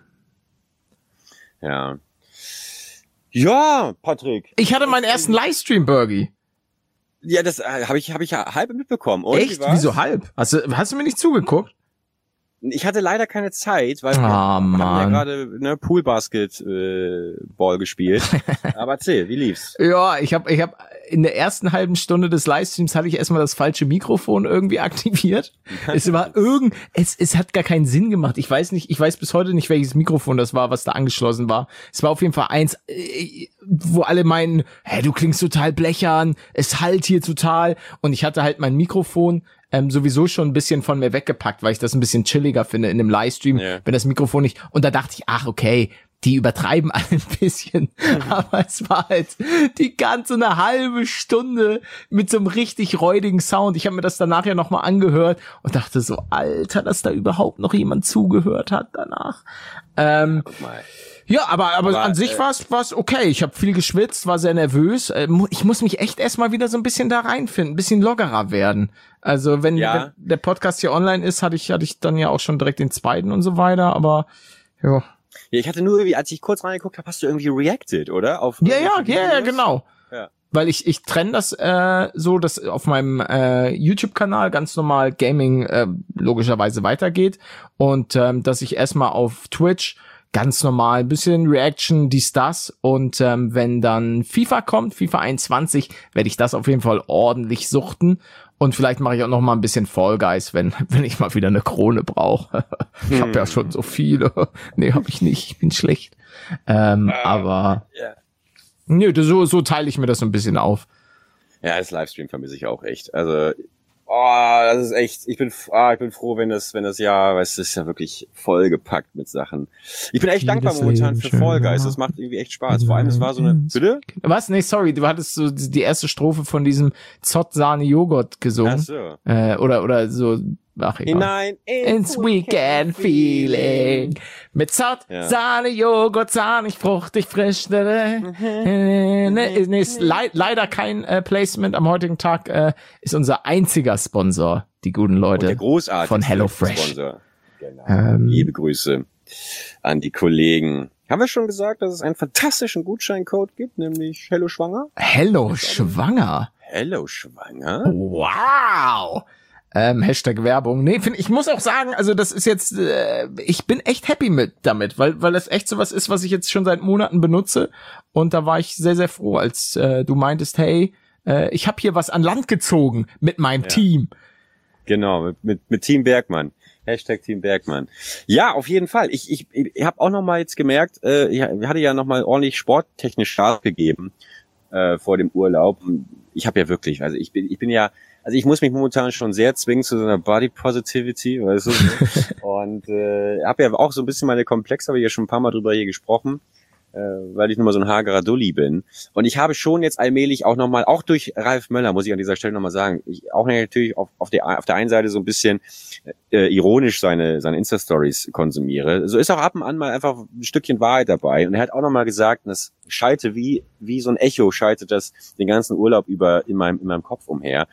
Ja. Ja, Patrick. Ich hatte meinen ersten Livestream, Bergie. Ja, das äh, habe ich, habe ich ja halb mitbekommen. Und echt? Wie Wieso halb? Hast du, hast du mir nicht zugeguckt? Ich hatte leider keine Zeit, weil oh, wir haben ja gerade ne, Poolbasketball äh, gespielt. Aber erzähl, wie lief's? Ja, ich habe ich hab in der ersten halben Stunde des Livestreams hatte ich erstmal das falsche Mikrofon irgendwie aktiviert. Es war irgend es es hat gar keinen Sinn gemacht. Ich weiß nicht, ich weiß bis heute nicht, welches Mikrofon das war, was da angeschlossen war. Es war auf jeden Fall eins, wo alle meinen, hä, du klingst total blechern, es hallt hier total, und ich hatte halt mein Mikrofon Ähm, sowieso schon ein bisschen von mir weggepackt, weil ich das ein bisschen chilliger finde in einem Livestream, yeah. wenn das Mikrofon nicht, und da dachte ich, ach okay, die übertreiben alle ein bisschen, mhm. aber es war halt die ganze eine halbe Stunde mit so einem richtig räudigen Sound. Ich habe mir das danach ja nochmal angehört und dachte so, Alter, dass da überhaupt noch jemand zugehört hat danach. Ähm, ja, guck mal. Ja, aber, aber, aber an sich äh, war's war's okay. Ich habe viel geschwitzt, war sehr nervös. Ich muss mich echt erstmal wieder so ein bisschen da reinfinden, ein bisschen lockerer werden. Also wenn, ja. wenn der Podcast hier online ist, hatte ich hatte ich dann ja auch schon direkt den zweiten und so weiter. Aber ja. Ja, ich hatte nur irgendwie, als ich kurz reingeguckt habe, hast du irgendwie reacted, oder? Auf ja, ja, ja, ja, genau. Ja. Weil ich ich trenne das äh, so, dass auf meinem äh, YouTube-Kanal ganz normal Gaming äh, logischerweise weitergeht und ähm, dass ich erstmal auf Twitch ganz normal, ein bisschen Reaction, dies, das. Und ähm, wenn dann FIFA kommt, FIFA einundzwanzig, werde ich das auf jeden Fall ordentlich suchten. Und vielleicht mache ich auch noch mal ein bisschen Fall Guys, wenn wenn ich mal wieder eine Krone brauche. Ich habe hm. ja schon so viele. Nee, habe ich nicht. Ich bin schlecht. Ähm, uh, aber yeah. nö, so, so teile ich mir das so ein bisschen auf. Ja, das Livestream vermisse ich auch echt. Also oh, das ist echt, ich bin, ah, ich bin froh, wenn das, wenn das Jahr, weißt du, es ist ja wirklich vollgepackt mit Sachen. Ich bin echt Jedes dankbar momentan für Fall Guys, das macht irgendwie echt Spaß. Vor allem, es war so eine, bitte? Was? Nee, sorry, du hattest so die erste Strophe von diesem Zott-Sahne-Joghurt gesungen. Ach so. Äh, oder, oder so, ach, egal. Hinein ins Weekend Feeling. Mit Zott, ja. Sahne, Joghurt, sahnig, fruchtig, frisch. Nee, nee, ist le- leider kein äh, Placement am heutigen Tag, äh, ist unser einziger Sponsor, die guten Leute. Und der großartige von HelloFresh. Sponsor. Genau. Ähm, Liebe Grüße an die Kollegen. Haben wir schon gesagt, dass es einen fantastischen Gutscheincode gibt, nämlich Hello Schwanger? Hello Schwanger? Hello Schwanger? Wow! Ähm, Hashtag Werbung. Nee, find, ich muss auch sagen, also das ist jetzt, äh, ich bin echt happy mit damit, weil weil das echt sowas ist, was ich jetzt schon seit Monaten benutze. Und da war ich sehr, sehr froh, als äh, du meintest, hey, äh, ich habe hier was an Land gezogen mit meinem ja. Team. Genau, mit, mit, mit Team Bergmann. Hashtag Team Bergmann. Ja, auf jeden Fall. Ich, ich, ich habe auch noch mal jetzt gemerkt, äh, ich hatte ja noch mal ordentlich sporttechnisch Start gegeben äh, vor dem Urlaub. Ich habe ja wirklich, also ich bin, ich bin ja, also ich muss mich momentan schon sehr zwingen zu so einer Body Positivity, weißt du. Und äh, habe ja auch so ein bisschen meine Komplexe, habe ich ja schon ein paar Mal drüber hier gesprochen, äh, weil ich nun mal so ein hagerer Dulli bin. Und ich habe schon jetzt allmählich auch nochmal, auch durch Ralf Möller, muss ich an dieser Stelle nochmal sagen, ich auch natürlich auf, auf, der, auf der einen Seite so ein bisschen äh, ironisch seine, seine Insta-Stories konsumiere. So ist auch ab und an mal einfach ein Stückchen Wahrheit dabei. Und er hat auch nochmal gesagt, das schalte wie, wie so ein Echo, schaltet das den ganzen Urlaub über in meinem, in meinem Kopf umher.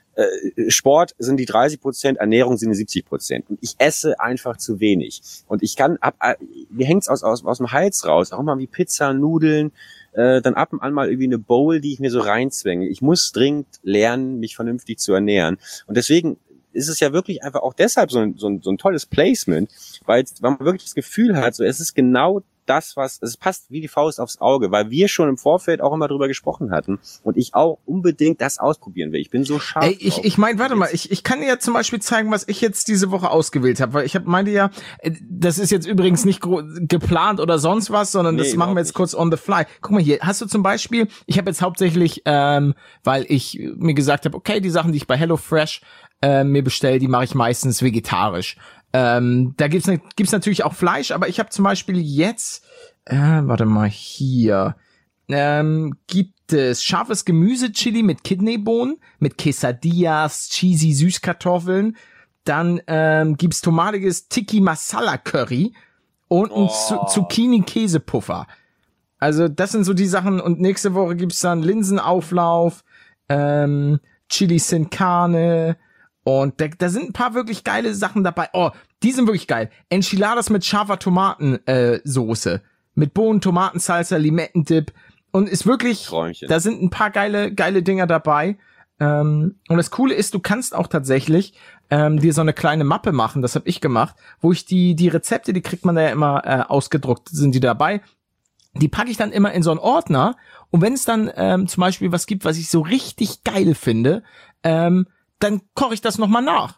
Sport sind die dreißig Prozent, Ernährung sind die siebzig Prozent. Und ich esse einfach zu wenig. Und ich kann, ab, mir hängt's aus, aus, aus dem Hals raus, auch mal wie Pizza, Nudeln, äh, dann ab und an mal irgendwie eine Bowl, die ich mir so reinzwänge. Ich muss dringend lernen, mich vernünftig zu ernähren. Und deswegen ist es ja wirklich einfach auch deshalb so ein, so ein, so ein tolles Placement, weil, weil man wirklich das Gefühl hat, so es ist genau das, was, es passt wie die Faust aufs Auge, weil wir schon im Vorfeld auch immer drüber gesprochen hatten und ich auch unbedingt das ausprobieren will. Ich bin so scharf. Ey, ich, ich meine, warte mal, ich, ich kann dir ja zum Beispiel zeigen, was ich jetzt diese Woche ausgewählt habe, weil ich hab, meinte ja, das ist jetzt übrigens nicht geplant oder sonst was, sondern nee, das machen wir jetzt nicht. Kurz on the fly. Guck mal hier, hast du zum Beispiel, ich habe jetzt hauptsächlich, ähm, weil ich mir gesagt habe, okay, die Sachen, die ich bei HelloFresh äh, mir bestelle, die mache ich meistens vegetarisch. Ähm, da gibt's, ne, gibt's natürlich auch Fleisch, aber ich habe zum Beispiel jetzt, äh, warte mal hier, ähm, gibt es scharfes Gemüse-Chili mit Kidneybohnen, mit Quesadillas, cheesy Süßkartoffeln, dann ähm, gibt's tomatiges Tiki Masala Curry und ein oh. Zucchini-Käsepuffer. Also das sind so die Sachen und nächste Woche gibt's dann Linsenauflauf, ähm, Chili Sin Carne. Und da, da sind ein paar wirklich geile Sachen dabei. Oh, die sind wirklich geil. Enchiladas mit scharfer Tomatensoße. Äh, Soße. Mit Bohnen, Tomatensalsa, Limettendip. Und ist wirklich, Träumchen. Da sind ein paar geile, geile Dinger dabei. Ähm, und das Coole ist, du kannst auch tatsächlich ähm, dir so eine kleine Mappe machen, das habe ich gemacht, wo ich die, die Rezepte, die kriegt man da ja immer äh, ausgedruckt, sind die dabei. Die packe ich dann immer in so einen Ordner. Und wenn es dann ähm, zum Beispiel was gibt, was ich so richtig geil finde, ähm, dann koche ich das nochmal nach.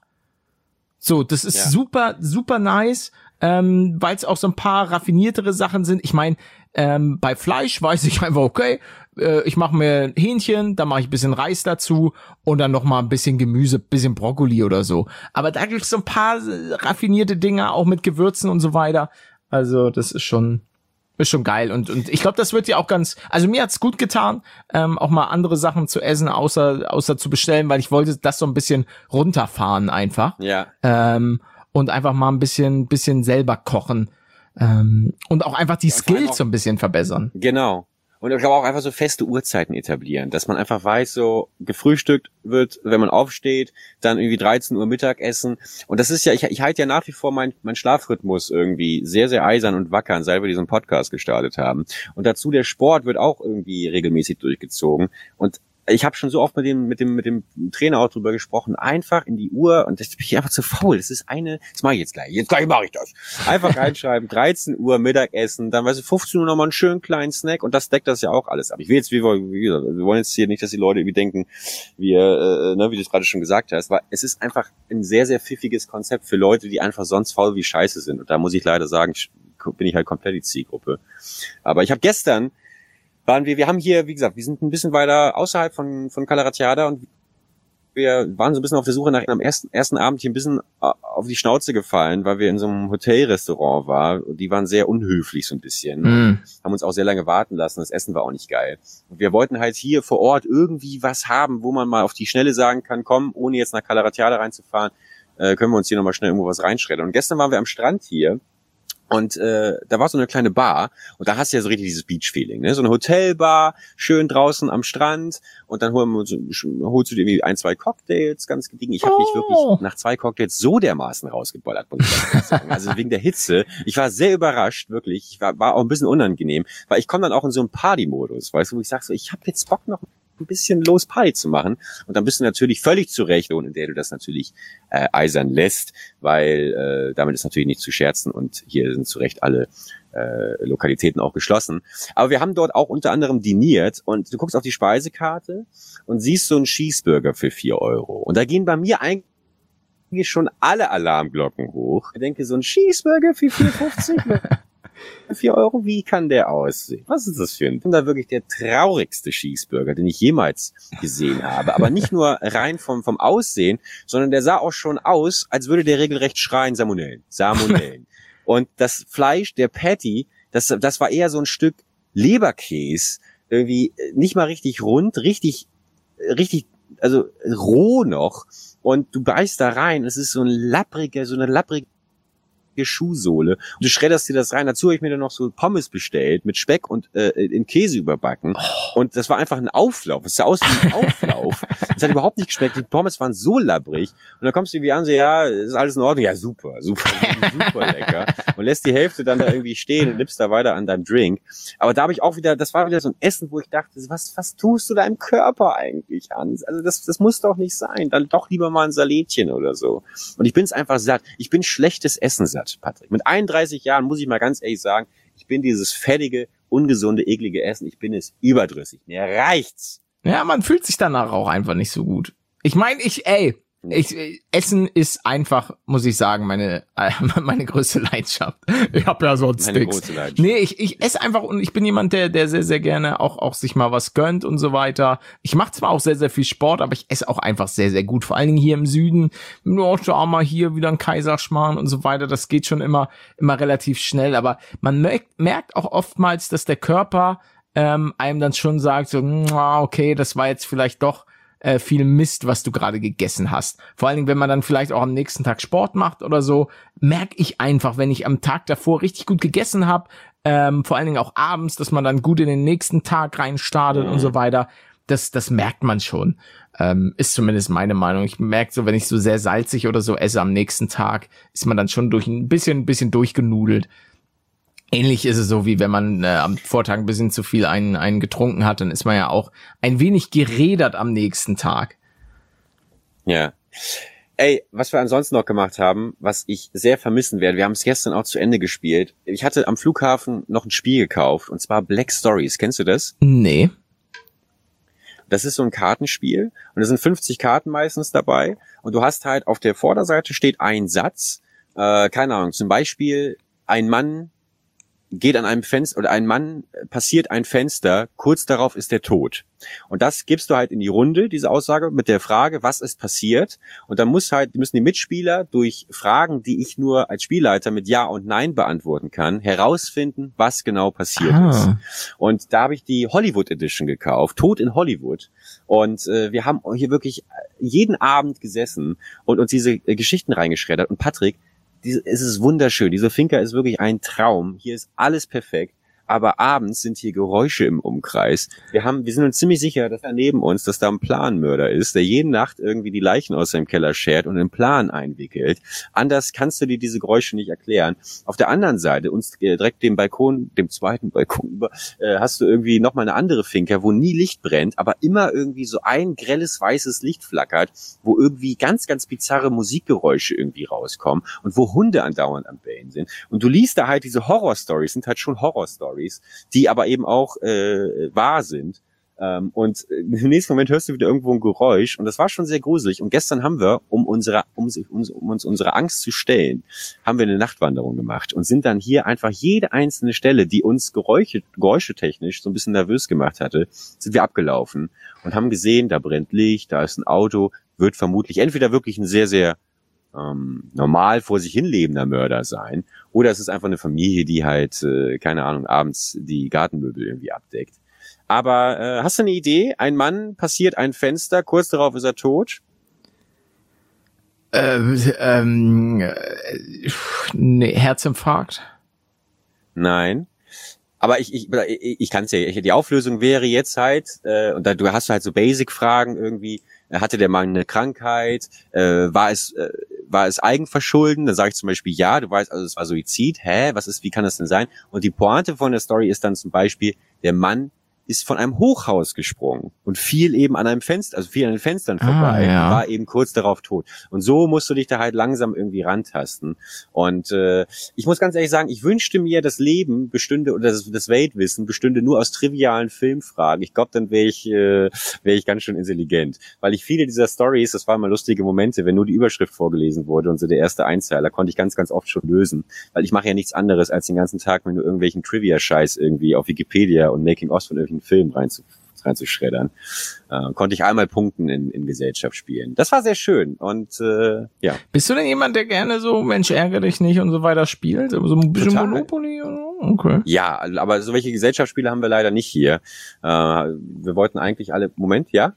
So, das ist ja. super, super nice, ähm, weil es auch so ein paar raffiniertere Sachen sind. Ich meine, ähm, bei Fleisch weiß ich einfach, okay, äh, ich mache mir Hähnchen, dann mache ich ein bisschen Reis dazu und dann nochmal ein bisschen Gemüse, bisschen Brokkoli oder so. Aber da gibt's so ein paar raffinierte Dinge, auch mit Gewürzen und so weiter. Also das ist schon... Ist schon geil und und ich glaube, das wird dir auch ganz, also mir hat's gut getan, ähm, auch mal andere Sachen zu essen, außer außer zu bestellen, weil ich wollte das so ein bisschen runterfahren einfach. Ja. Ähm, und einfach mal ein bisschen bisschen selber kochen ähm, und auch einfach die ja, Skills so ein bisschen verbessern. Genau. Und ich glaube auch einfach so feste Uhrzeiten etablieren, dass man einfach weiß, so gefrühstückt wird, wenn man aufsteht, dann irgendwie dreizehn Uhr Mittagessen. Und das ist ja, ich, ich halte ja nach wie vor meinen mein Schlafrhythmus irgendwie sehr, sehr eisern und wackern, seit wir diesen Podcast gestartet haben. Und dazu der Sport wird auch irgendwie regelmäßig durchgezogen. Und ich habe schon so oft mit dem mit dem mit dem Trainer auch drüber gesprochen, einfach in die Uhr, und das bin ich einfach zu faul. Das ist eine, das mache ich jetzt gleich. Jetzt gleich mache ich das. Einfach reinschreiben, dreizehn Uhr Mittagessen, dann weißt du fünfzehn Uhr nochmal einen schönen kleinen Snack, und das deckt das ja auch alles ab. Ich will jetzt, wie wir, wie gesagt, wir wollen jetzt hier nicht, dass die Leute irgendwie denken, wie äh, ne, wie du es gerade schon gesagt hast, weil es ist einfach ein sehr sehr pfiffiges Konzept für Leute, die einfach sonst faul wie Scheiße sind. Und da muss ich leider sagen, bin ich halt komplett die Zielgruppe. Aber ich habe gestern waren wir, wir haben hier, wie gesagt, wir sind ein bisschen weiter außerhalb von von Calaratiada, und wir waren so ein bisschen auf der Suche nach, am ersten ersten Abend hier ein bisschen auf die Schnauze gefallen, weil wir in so einem Hotelrestaurant waren. Die waren sehr unhöflich so ein bisschen. Mm. Haben uns auch sehr lange warten lassen. Das Essen war auch nicht geil. Und wir wollten halt hier vor Ort irgendwie was haben, wo man mal auf die Schnelle sagen kann, komm, ohne jetzt nach Calaratiada reinzufahren, äh, können wir uns hier nochmal schnell irgendwo was reinschreddern. Und gestern waren wir am Strand hier. Und äh, da war so eine kleine Bar, und da hast du ja so richtig dieses Beach-Feeling, ne? So eine Hotelbar, schön draußen am Strand, und dann holen wir uns, holst du dir irgendwie ein, zwei Cocktails, ganz gediegen. Ich habe oh. mich wirklich nach zwei Cocktails so dermaßen rausgeballert, muss ich sagen. Also wegen der Hitze. Ich war sehr überrascht, wirklich. Ich war, war auch ein bisschen unangenehm, weil ich komme dann auch in so einen Party-Modus, weißt du, wo ich sag so, ich habe jetzt Bock noch ein bisschen los Party zu machen. Und dann bist du natürlich völlig zurecht, in der du das natürlich äh, eisern lässt, weil äh, damit ist natürlich nicht zu scherzen und hier sind zu Recht alle äh, Lokalitäten auch geschlossen. Aber wir haben dort auch unter anderem diniert und du guckst auf die Speisekarte und siehst so einen Cheeseburger für vier Euro. Und da gehen bei mir eigentlich schon alle Alarmglocken hoch. Ich denke, so ein Cheeseburger für vier fünfzig vier Euro, wie kann der aussehen? Was ist das für ein? Und da wirklich der traurigste Cheeseburger, den ich jemals gesehen habe. Aber nicht nur rein vom, vom Aussehen, sondern der sah auch schon aus, als würde der regelrecht schreien, Salmonellen, Salmonellen. Und das Fleisch, der Patty, das, das war eher so ein Stück Leberkäse, irgendwie nicht mal richtig rund, richtig, richtig, also roh noch. Und du beißt da rein, es ist so ein lappriger, so eine lapprige Schuhsohle. Und du schredderst dir das rein. Dazu habe ich mir dann noch so Pommes bestellt mit Speck und äh, in Käse überbacken. Oh. Und das war einfach ein Auflauf. Es sah aus wie ein Auflauf. Das hat überhaupt nicht geschmeckt. Die Pommes waren so labbrig. Und dann kommst du irgendwie an, so, ja, ist alles in Ordnung. Ja, super, super, super lecker. Und lässt die Hälfte dann da irgendwie stehen und nimmst da weiter an deinem Drink. Aber da habe ich auch wieder, das war wieder so ein Essen, wo ich dachte, was, was tust du deinem Körper eigentlich an? Also das, das muss doch nicht sein. Dann doch lieber mal ein Salätchen oder so. Und ich bin es einfach satt. Ich bin schlechtes Essen satt. Patrick. Mit einunddreißig Jahren muss ich mal ganz ehrlich sagen, ich bin dieses fettige, ungesunde, eklige Essen, ich bin es überdrüssig. Mir reicht's. Ja, man fühlt sich danach auch einfach nicht so gut. Ich meine, ich, ey, ich, Essen ist einfach, muss ich sagen, meine äh, meine größte Leidenschaft. Ich habe ja sonst meine nichts. Große Leidenschaft. Nee, ich ich esse einfach und ich bin jemand, der der sehr sehr gerne auch auch sich mal was gönnt und so weiter. Ich mache zwar auch sehr sehr viel Sport, aber ich esse auch einfach sehr sehr gut. Vor allen Dingen hier im Süden, nur auch mal hier wieder ein Kaiserschmarrn und so weiter. Das geht schon immer immer relativ schnell, aber man merkt merkt auch oftmals, dass der Körper ähm, einem dann schon sagt so, okay, das war jetzt vielleicht doch Äh, viel Mist, was du gerade gegessen hast. Vor allen Dingen, wenn man dann vielleicht auch am nächsten Tag Sport macht oder so, merke ich einfach, wenn ich am Tag davor richtig gut gegessen habe, ähm, vor allen Dingen auch abends, dass man dann gut in den nächsten Tag reinstartet mhm. und so weiter, das das merkt man schon. Ähm, ist zumindest meine Meinung. Ich merke so, wenn ich so sehr salzig oder so esse am nächsten Tag, ist man dann schon durch ein bisschen, ein bisschen durchgenudelt. Ähnlich ist es so, wie wenn man äh, am Vortag ein bisschen zu viel einen, einen getrunken hat, dann ist man ja auch ein wenig gerädert am nächsten Tag. Ja. Ey, was wir ansonsten noch gemacht haben, was ich sehr vermissen werde, wir haben es gestern auch zu Ende gespielt. Ich hatte am Flughafen noch ein Spiel gekauft, und zwar Black Stories. Kennst du das? Nee. Das ist so ein Kartenspiel und es sind fünfzig Karten meistens dabei und du hast halt auf der Vorderseite steht ein Satz, äh, keine Ahnung, zum Beispiel ein Mann geht an einem Fenster oder ein Mann passiert ein Fenster, kurz darauf ist er tot. Und das gibst du halt in die Runde, diese Aussage, mit der Frage, was ist passiert? Und dann muss halt, müssen die Mitspieler durch Fragen, die ich nur als Spielleiter mit Ja und Nein beantworten kann, herausfinden, was genau passiert ah. ist. Und da habe ich die Hollywood Edition gekauft, Tod in Hollywood. Und äh, wir haben hier wirklich jeden Abend gesessen und uns diese äh, Geschichten reingeschreddert. Und Patrick, Diese, es ist wunderschön. Diese Finca ist wirklich ein Traum. Hier ist alles perfekt. Aber abends sind hier Geräusche im Umkreis. Wir haben, wir sind uns ziemlich sicher, dass da neben uns, dass da ein Planmörder ist, der jede Nacht irgendwie die Leichen aus seinem Keller schert und einen Plan einwickelt. Anders kannst du dir diese Geräusche nicht erklären. Auf der anderen Seite, uns äh, direkt dem Balkon, dem zweiten Balkon über, äh, hast du irgendwie nochmal eine andere Finca, wo nie Licht brennt, aber immer irgendwie so ein grelles weißes Licht flackert, wo irgendwie ganz, ganz bizarre Musikgeräusche irgendwie rauskommen und wo Hunde andauernd am Bellen sind. Und du liest da halt diese Horror-Stories, sind halt schon Horror-Stories, die aber eben auch äh, wahr sind. Ähm, und im nächsten Moment hörst du wieder irgendwo ein Geräusch und das war schon sehr gruselig. Und gestern haben wir, um unsere, um, um, um uns unsere Angst zu stellen, haben wir eine Nachtwanderung gemacht und sind dann hier einfach jede einzelne Stelle, die uns Geräusche, geräuschetechnisch so ein bisschen nervös gemacht hatte, sind wir abgelaufen und haben gesehen, da brennt Licht, da ist ein Auto, wird vermutlich entweder wirklich ein sehr, sehr ähm, normal vor sich hin lebender Mörder sein oder es ist einfach eine Familie, die halt, äh, keine Ahnung, abends die Gartenmöbel irgendwie abdeckt. Aber äh, hast du eine Idee? Ein Mann passiert ein Fenster, kurz darauf ist er tot. Äh, ähm, äh, nee, Herzinfarkt? Nein. Aber ich ich ich, ich kann es ja. Die Auflösung wäre jetzt halt, äh, und da du hast halt so Basic-Fragen irgendwie. Hatte der Mann eine Krankheit? Äh, war es äh, war es Eigenverschulden? Dann sage ich zum Beispiel ja. Du weißt, also es war Suizid. Hä? Was ist? Wie kann das denn sein? Und die Pointe von der Story ist dann zum Beispiel, der Mann ist von einem Hochhaus gesprungen und fiel eben an einem Fenster, also fiel an den Fenstern vorbei, ah, ja. und war eben kurz darauf tot. Und so musst du dich da halt langsam irgendwie rantasten. Und äh, ich muss ganz ehrlich sagen, ich wünschte mir, das Leben bestünde, oder das, das Weltwissen bestünde nur aus trivialen Filmfragen. Ich glaube, dann wäre ich, äh, wäre ich ganz schön intelligent. Weil ich viele dieser Stories, das waren mal lustige Momente, wenn nur die Überschrift vorgelesen wurde und so der erste Einzeiler, konnte ich ganz, ganz oft schon lösen. Weil ich mache ja nichts anderes, als den ganzen Tag mit nur irgendwelchen Trivia-Scheiß irgendwie auf Wikipedia und Making-ofs von irgendwelchen Film reinzu, reinzuschreddern. Äh, konnte ich einmal punkten in, in Gesellschaftsspielen. Das war sehr schön und äh, ja. Bist du denn jemand, der gerne so Mensch, ärgere dich nicht und so weiter spielt? So ein bisschen Total. Monopoly? Okay. Ja, aber so welche Gesellschaftsspiele haben wir leider nicht hier. Äh, wir wollten eigentlich alle... Moment, ja?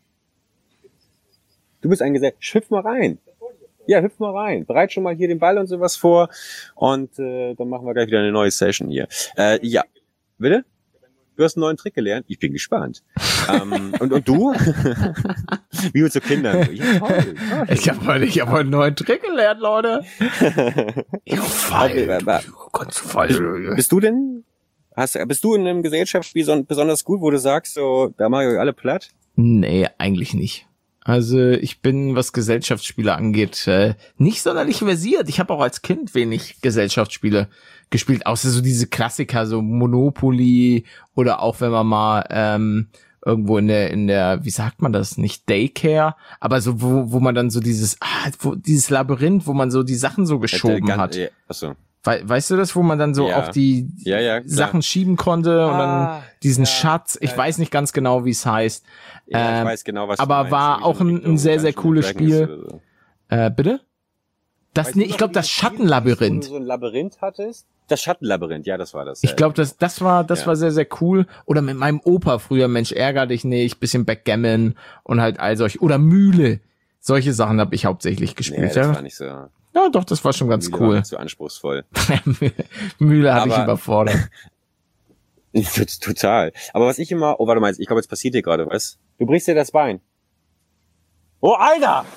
Du bist ein Gesellschaft... Hüpf mal rein. Ja, hüpf mal rein. Bereit schon mal hier den Ball und sowas vor und äh, dann machen wir gleich wieder eine neue Session hier. Äh, ja. Bitte? Du hast einen neuen Trick gelernt? Ich bin gespannt. ähm, und, und du? Wie du zu Kindern. Ja, toll, toll. Ich habe heute, ich hab heute einen neuen Trick gelernt, Leute. Ich fall. Ganz fall. Bist du denn, hast, bist du in einem Gesellschaftsspiel so, besonders gut, wo du sagst, so, da mache ich euch alle platt? Nee, eigentlich nicht. Also ich bin, was Gesellschaftsspiele angeht, äh, nicht sonderlich versiert. Ich habe auch als Kind wenig Gesellschaftsspiele gespielt, außer so diese Klassiker, so Monopoly oder auch wenn man mal ähm, irgendwo in der, in der, wie sagt man das, nicht Daycare, aber so, wo, wo man dann so dieses, ah, wo, dieses Labyrinth, wo man so die Sachen so geschoben Ganz, hat. ja, achso. We weißt du das, wo man dann so Ja. auf die Ja, ja, klar. Sachen schieben konnte und Ah, dann diesen ja, Schatz, ich ja. weiß nicht ganz genau, wie es heißt. Ja, ich Ähm, weiß genau, was aber du meinst. war Wie auch so eine ein- Richtung ein sehr, sehr Dungeons cooles and Dragons Spiel. oder so. Äh, bitte? Das, Weißt nee, du ich noch, glaube, wie das das Spiel hieß, Schattenlabyrinth. Wo du so ein Labyrinth hattest? Das Schattenlabyrinth, ja, das war das. Ich ja. glaube, das, das war, das Ja. war sehr, sehr cool. Oder mit meinem Opa früher, Mensch, ärger dich nicht, bisschen Backgammon und halt all solche, oder Mühle. Solche Sachen habe ich hauptsächlich Nee, gespielt, das ja. war nicht so. Ja, doch, das war schon ganz Mühle war cool. nicht so anspruchsvoll. Mühle hatte ich Aber- überfordert. Total. Aber was ich immer, oh, warte mal, ich glaube, jetzt passiert dir gerade was. Du brichst dir das Bein. Oh, Alter!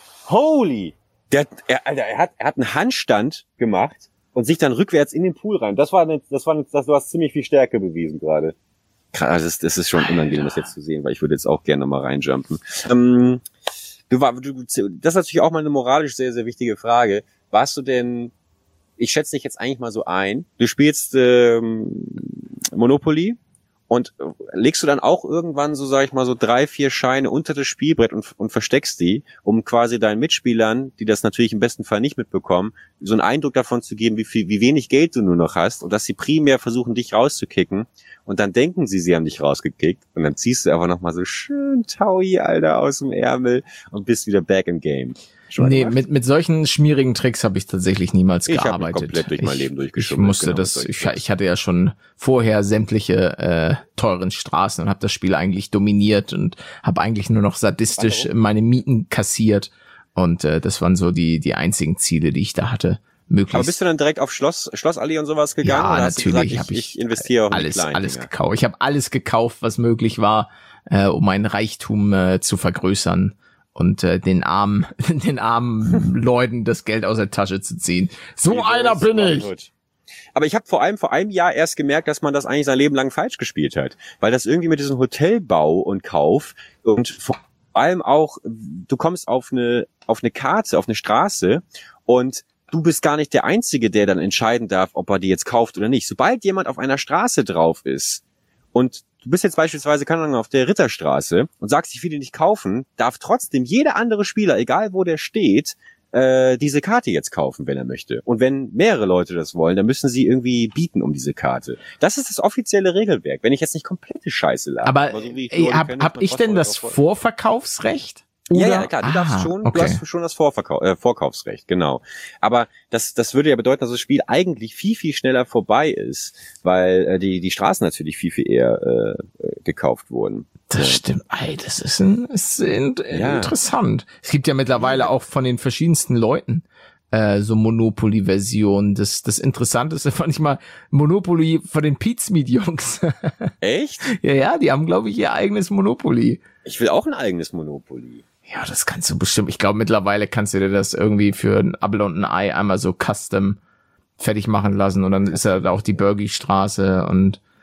Holy! Der, hat- er, Alter, er hat, er hat einen Handstand gemacht und sich dann rückwärts in den Pool rein. Das war eine, das war eine, das, du hast ziemlich viel Stärke bewiesen gerade. Krass, das, das ist schon unangenehm, das jetzt zu sehen, weil ich würde jetzt auch gerne mal reinjumpen. Ähm, du war, du, das ist natürlich auch mal eine moralisch sehr, sehr wichtige Frage. Warst du denn, ich schätze dich jetzt eigentlich mal so ein, du spielst ähm, Monopoly und äh, legst du dann auch irgendwann so, sag ich mal, so drei, vier Scheine unter das Spielbrett und, und versteckst die, um quasi deinen Mitspielern, die das natürlich im besten Fall nicht mitbekommen, so einen Eindruck davon zu geben, wie viel, wie wenig Geld du nur noch hast und dass sie primär versuchen, dich rauszukicken und dann denken sie, sie haben dich rausgekickt und dann ziehst du einfach nochmal so schön Taui, Alter, aus dem Ärmel und bist wieder back in game. Schon Nee, gemacht? mit, mit solchen schmierigen Tricks habe ich tatsächlich niemals Ich hab mich gearbeitet. komplett durch mein ich, Leben ich durchgeschummelt, musste genau, das, mit solchen ich, Tricks. ich hatte ja schon vorher sämtliche äh, teuren Straßen und habe das Spiel eigentlich dominiert und habe eigentlich nur noch sadistisch Warum? meine Mieten kassiert und äh, das waren so die die einzigen Ziele, die ich da hatte. Möglichst. Aber bist du dann direkt auf Schloss, Schlossallee und sowas gegangen? Ja, oder hast natürlich du gesagt, habe ich, ich ich investiere auch in die alles kleinen alles Dinger? gekauft. Ich habe alles gekauft, was möglich war, äh, um meinen Reichtum äh, zu vergrößern und äh, den armen den armen Leuten das Geld aus der Tasche zu ziehen. So Wie einer Boris bin Robin ich. Hood. Aber ich habe vor allem vor einem Jahr erst gemerkt, dass man das eigentlich sein Leben lang falsch gespielt hat, weil das irgendwie mit diesem Hotelbau und Kauf und vor allem auch, du kommst auf eine auf eine Karte, auf eine Straße und du bist gar nicht der Einzige, der dann entscheiden darf, ob er die jetzt kauft oder nicht. Sobald jemand auf einer Straße drauf ist und du bist jetzt beispielsweise, keine Ahnung, auf der Ritterstraße und sagst, ich will die nicht kaufen, darf trotzdem jeder andere Spieler, egal wo der steht, äh, diese Karte jetzt kaufen, wenn er möchte. Und wenn mehrere Leute das wollen, dann müssen sie irgendwie bieten um diese Karte. Das ist das offizielle Regelwerk, wenn ich jetzt nicht komplette Scheiße laber. Aber so wie ich ey, Leute hab, kenne, hab ist man ich denn trotzdem das drauf voll. Vorverkaufsrecht? Ja, Oder? ja, klar, du Ah, darfst schon, okay. du hast schon das Vorverkau äh, Vorkaufsrecht, genau. Aber das, das würde ja bedeuten, dass das Spiel eigentlich viel, viel schneller vorbei ist, weil äh, die, die Straßen natürlich viel, viel eher äh, gekauft wurden. Das stimmt. Ey, das ist, ein, ist in, Ja. interessant. Es gibt ja mittlerweile auch von den verschiedensten Leuten äh, so Monopoly-Versionen. Das, das Interessanteste fand ich mal Monopoly von den Pizmeet-Jungs. Echt? ja, ja, die haben, glaube ich, ihr eigenes Monopoly. Ich will auch ein eigenes Monopoly. Ja, das kannst du bestimmt. Ich glaube, mittlerweile kannst du dir das irgendwie für ein Apfel und ein Ei einmal so custom fertig machen lassen und dann ist ja da auch die Burgi-Straße und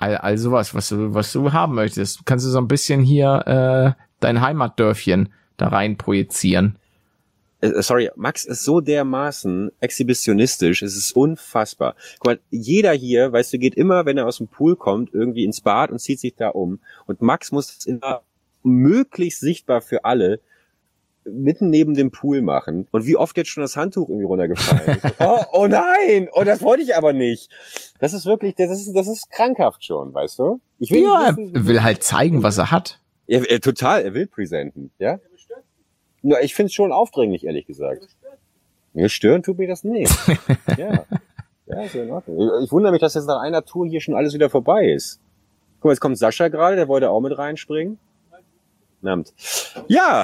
all, all sowas, was du, was du haben möchtest. Kannst du so ein bisschen hier äh, dein Heimatdörfchen da rein projizieren. Äh, sorry, Max ist so dermaßen exhibitionistisch, es ist unfassbar. Guck mal, jeder hier, weißt du, geht immer, wenn er aus dem Pool kommt, irgendwie ins Bad und zieht sich da um. Und Max muss es immer möglichst sichtbar für alle mitten neben dem Pool machen. Und wie oft jetzt schon das Handtuch irgendwie runtergefallen ist. oh, oh nein! Oh, das wollte ich aber nicht. Das ist wirklich, das ist, das ist krankhaft schon, weißt du? Ich will ja, wissen, er will halt zeigen, was er hat. Er, er, total, er will präsenten, ja? Ja, ich finde es schon aufdringlich, ehrlich gesagt. Mir stören tut mir das nicht. ja. Ja, ist ja in Ordnung. Ich, ich wundere mich, dass jetzt nach einer Tour hier schon alles wieder vorbei ist. Guck mal, jetzt kommt Sascha gerade, der wollte auch mit reinspringen. Namt. Ja!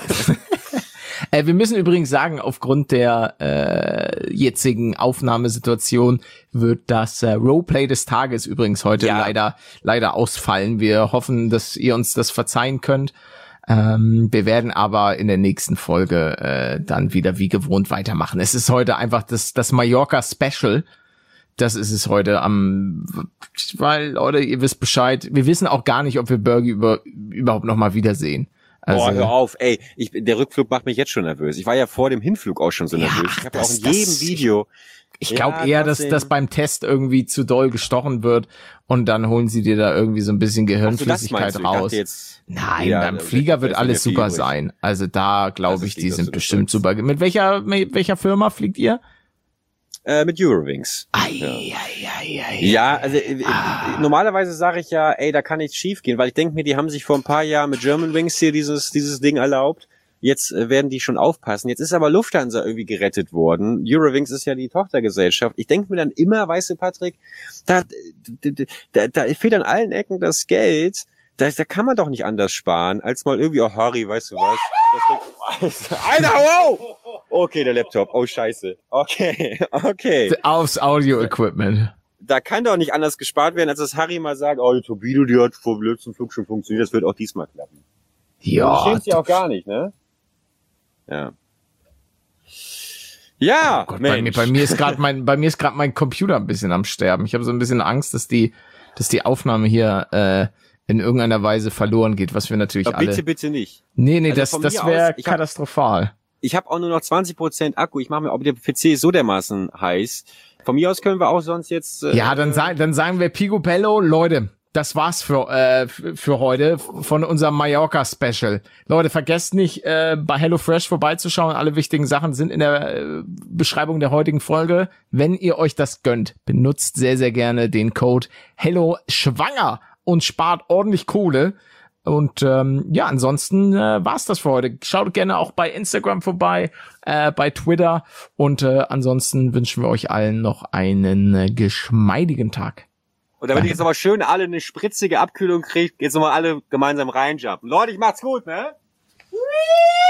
äh, wir müssen übrigens sagen, aufgrund der äh, jetzigen Aufnahmesituation wird das äh, Roleplay des Tages übrigens heute ja. leider leider ausfallen. Wir hoffen, dass ihr uns das verzeihen könnt. Ähm, wir werden aber in der nächsten Folge äh, dann wieder wie gewohnt weitermachen. Es ist heute einfach das das Mallorca Special. Das ist es heute am, weil, Leute, ihr wisst Bescheid. Wir wissen auch gar nicht, ob wir Bergi über, überhaupt noch mal wiedersehen. Also, Boah, hör auf, ey, ich, der Rückflug macht mich jetzt schon nervös. Ich war ja vor dem Hinflug auch schon so ja, nervös. Ich habe auch in das, jedem Video. Ich, ich glaube ja, eher, dass das beim Test irgendwie zu doll gestochen wird und dann holen sie dir da irgendwie so ein bisschen Gehirnflüssigkeit so, raus. Jetzt, Nein, ja, beim Flieger wird alles super übrig. sein. Also da glaube ich, die sind bestimmt super. Mit welcher, mit welcher Firma fliegt ihr? Äh, mit Eurowings. Ei, ja. Ei, ei, ei, ja, also äh, ah. normalerweise sage ich ja, ey, da kann nichts schief gehen, weil ich denke mir, die haben sich vor ein paar Jahren mit Germanwings hier dieses dieses Ding erlaubt. Jetzt äh, werden die schon aufpassen. Jetzt ist aber Lufthansa irgendwie gerettet worden. Eurowings ist ja die Tochtergesellschaft. Ich denke mir dann immer, weißt du, Patrick, da, da, da, da fehlt an allen Ecken das Geld. Da, da kann man doch nicht anders sparen, als mal irgendwie, oh Harry, weißt du was? Das Alter, wow! Okay, der Laptop. Oh, scheiße. Okay, okay. Aufs Audio-Equipment. Da kann doch nicht anders gespart werden, als dass Harry mal sagt, oh, die Turbine, die hat vor dem letzten Flug schon funktioniert, das wird auch diesmal klappen. Ja. Das steht ja auch gar nicht, ne? Ja. Ja, oh Gott, bei mir, bei mir ist gerade mein, bei mir ist gerade mein Computer ein bisschen am Sterben. Ich habe so ein bisschen Angst, dass die, dass die Aufnahme hier äh, in irgendeiner Weise verloren geht, was wir natürlich aber bitte, alle. Bitte, bitte nicht. Nee, nee, also das, das wäre katastrophal. Hab, ich habe auch nur noch zwanzig Prozent Akku. Ich mache mir, aber der P C ist so dermaßen heiß. Von mir aus können wir auch sonst jetzt. Äh, ja, dann sagen, dann sagen wir Picobello, Leute. Das war's für äh, für heute von unserem Mallorca Special. Leute, vergesst nicht äh, bei HelloFresh vorbeizuschauen. Alle wichtigen Sachen sind in der äh, Beschreibung der heutigen Folge. Wenn ihr euch das gönnt, benutzt sehr sehr gerne den Code HelloSchwanger und spart ordentlich Kohle. Und ähm, ja, ansonsten äh, war's das für heute. Schaut gerne auch bei Instagram vorbei, äh, bei Twitter. Und äh, ansonsten wünschen wir euch allen noch einen äh, geschmeidigen Tag. Und damit ihr jetzt aber schön alle eine spritzige Abkühlung kriegt, jetzt nochmal alle gemeinsam reinjumpen. Leute, ich macht's gut, ne?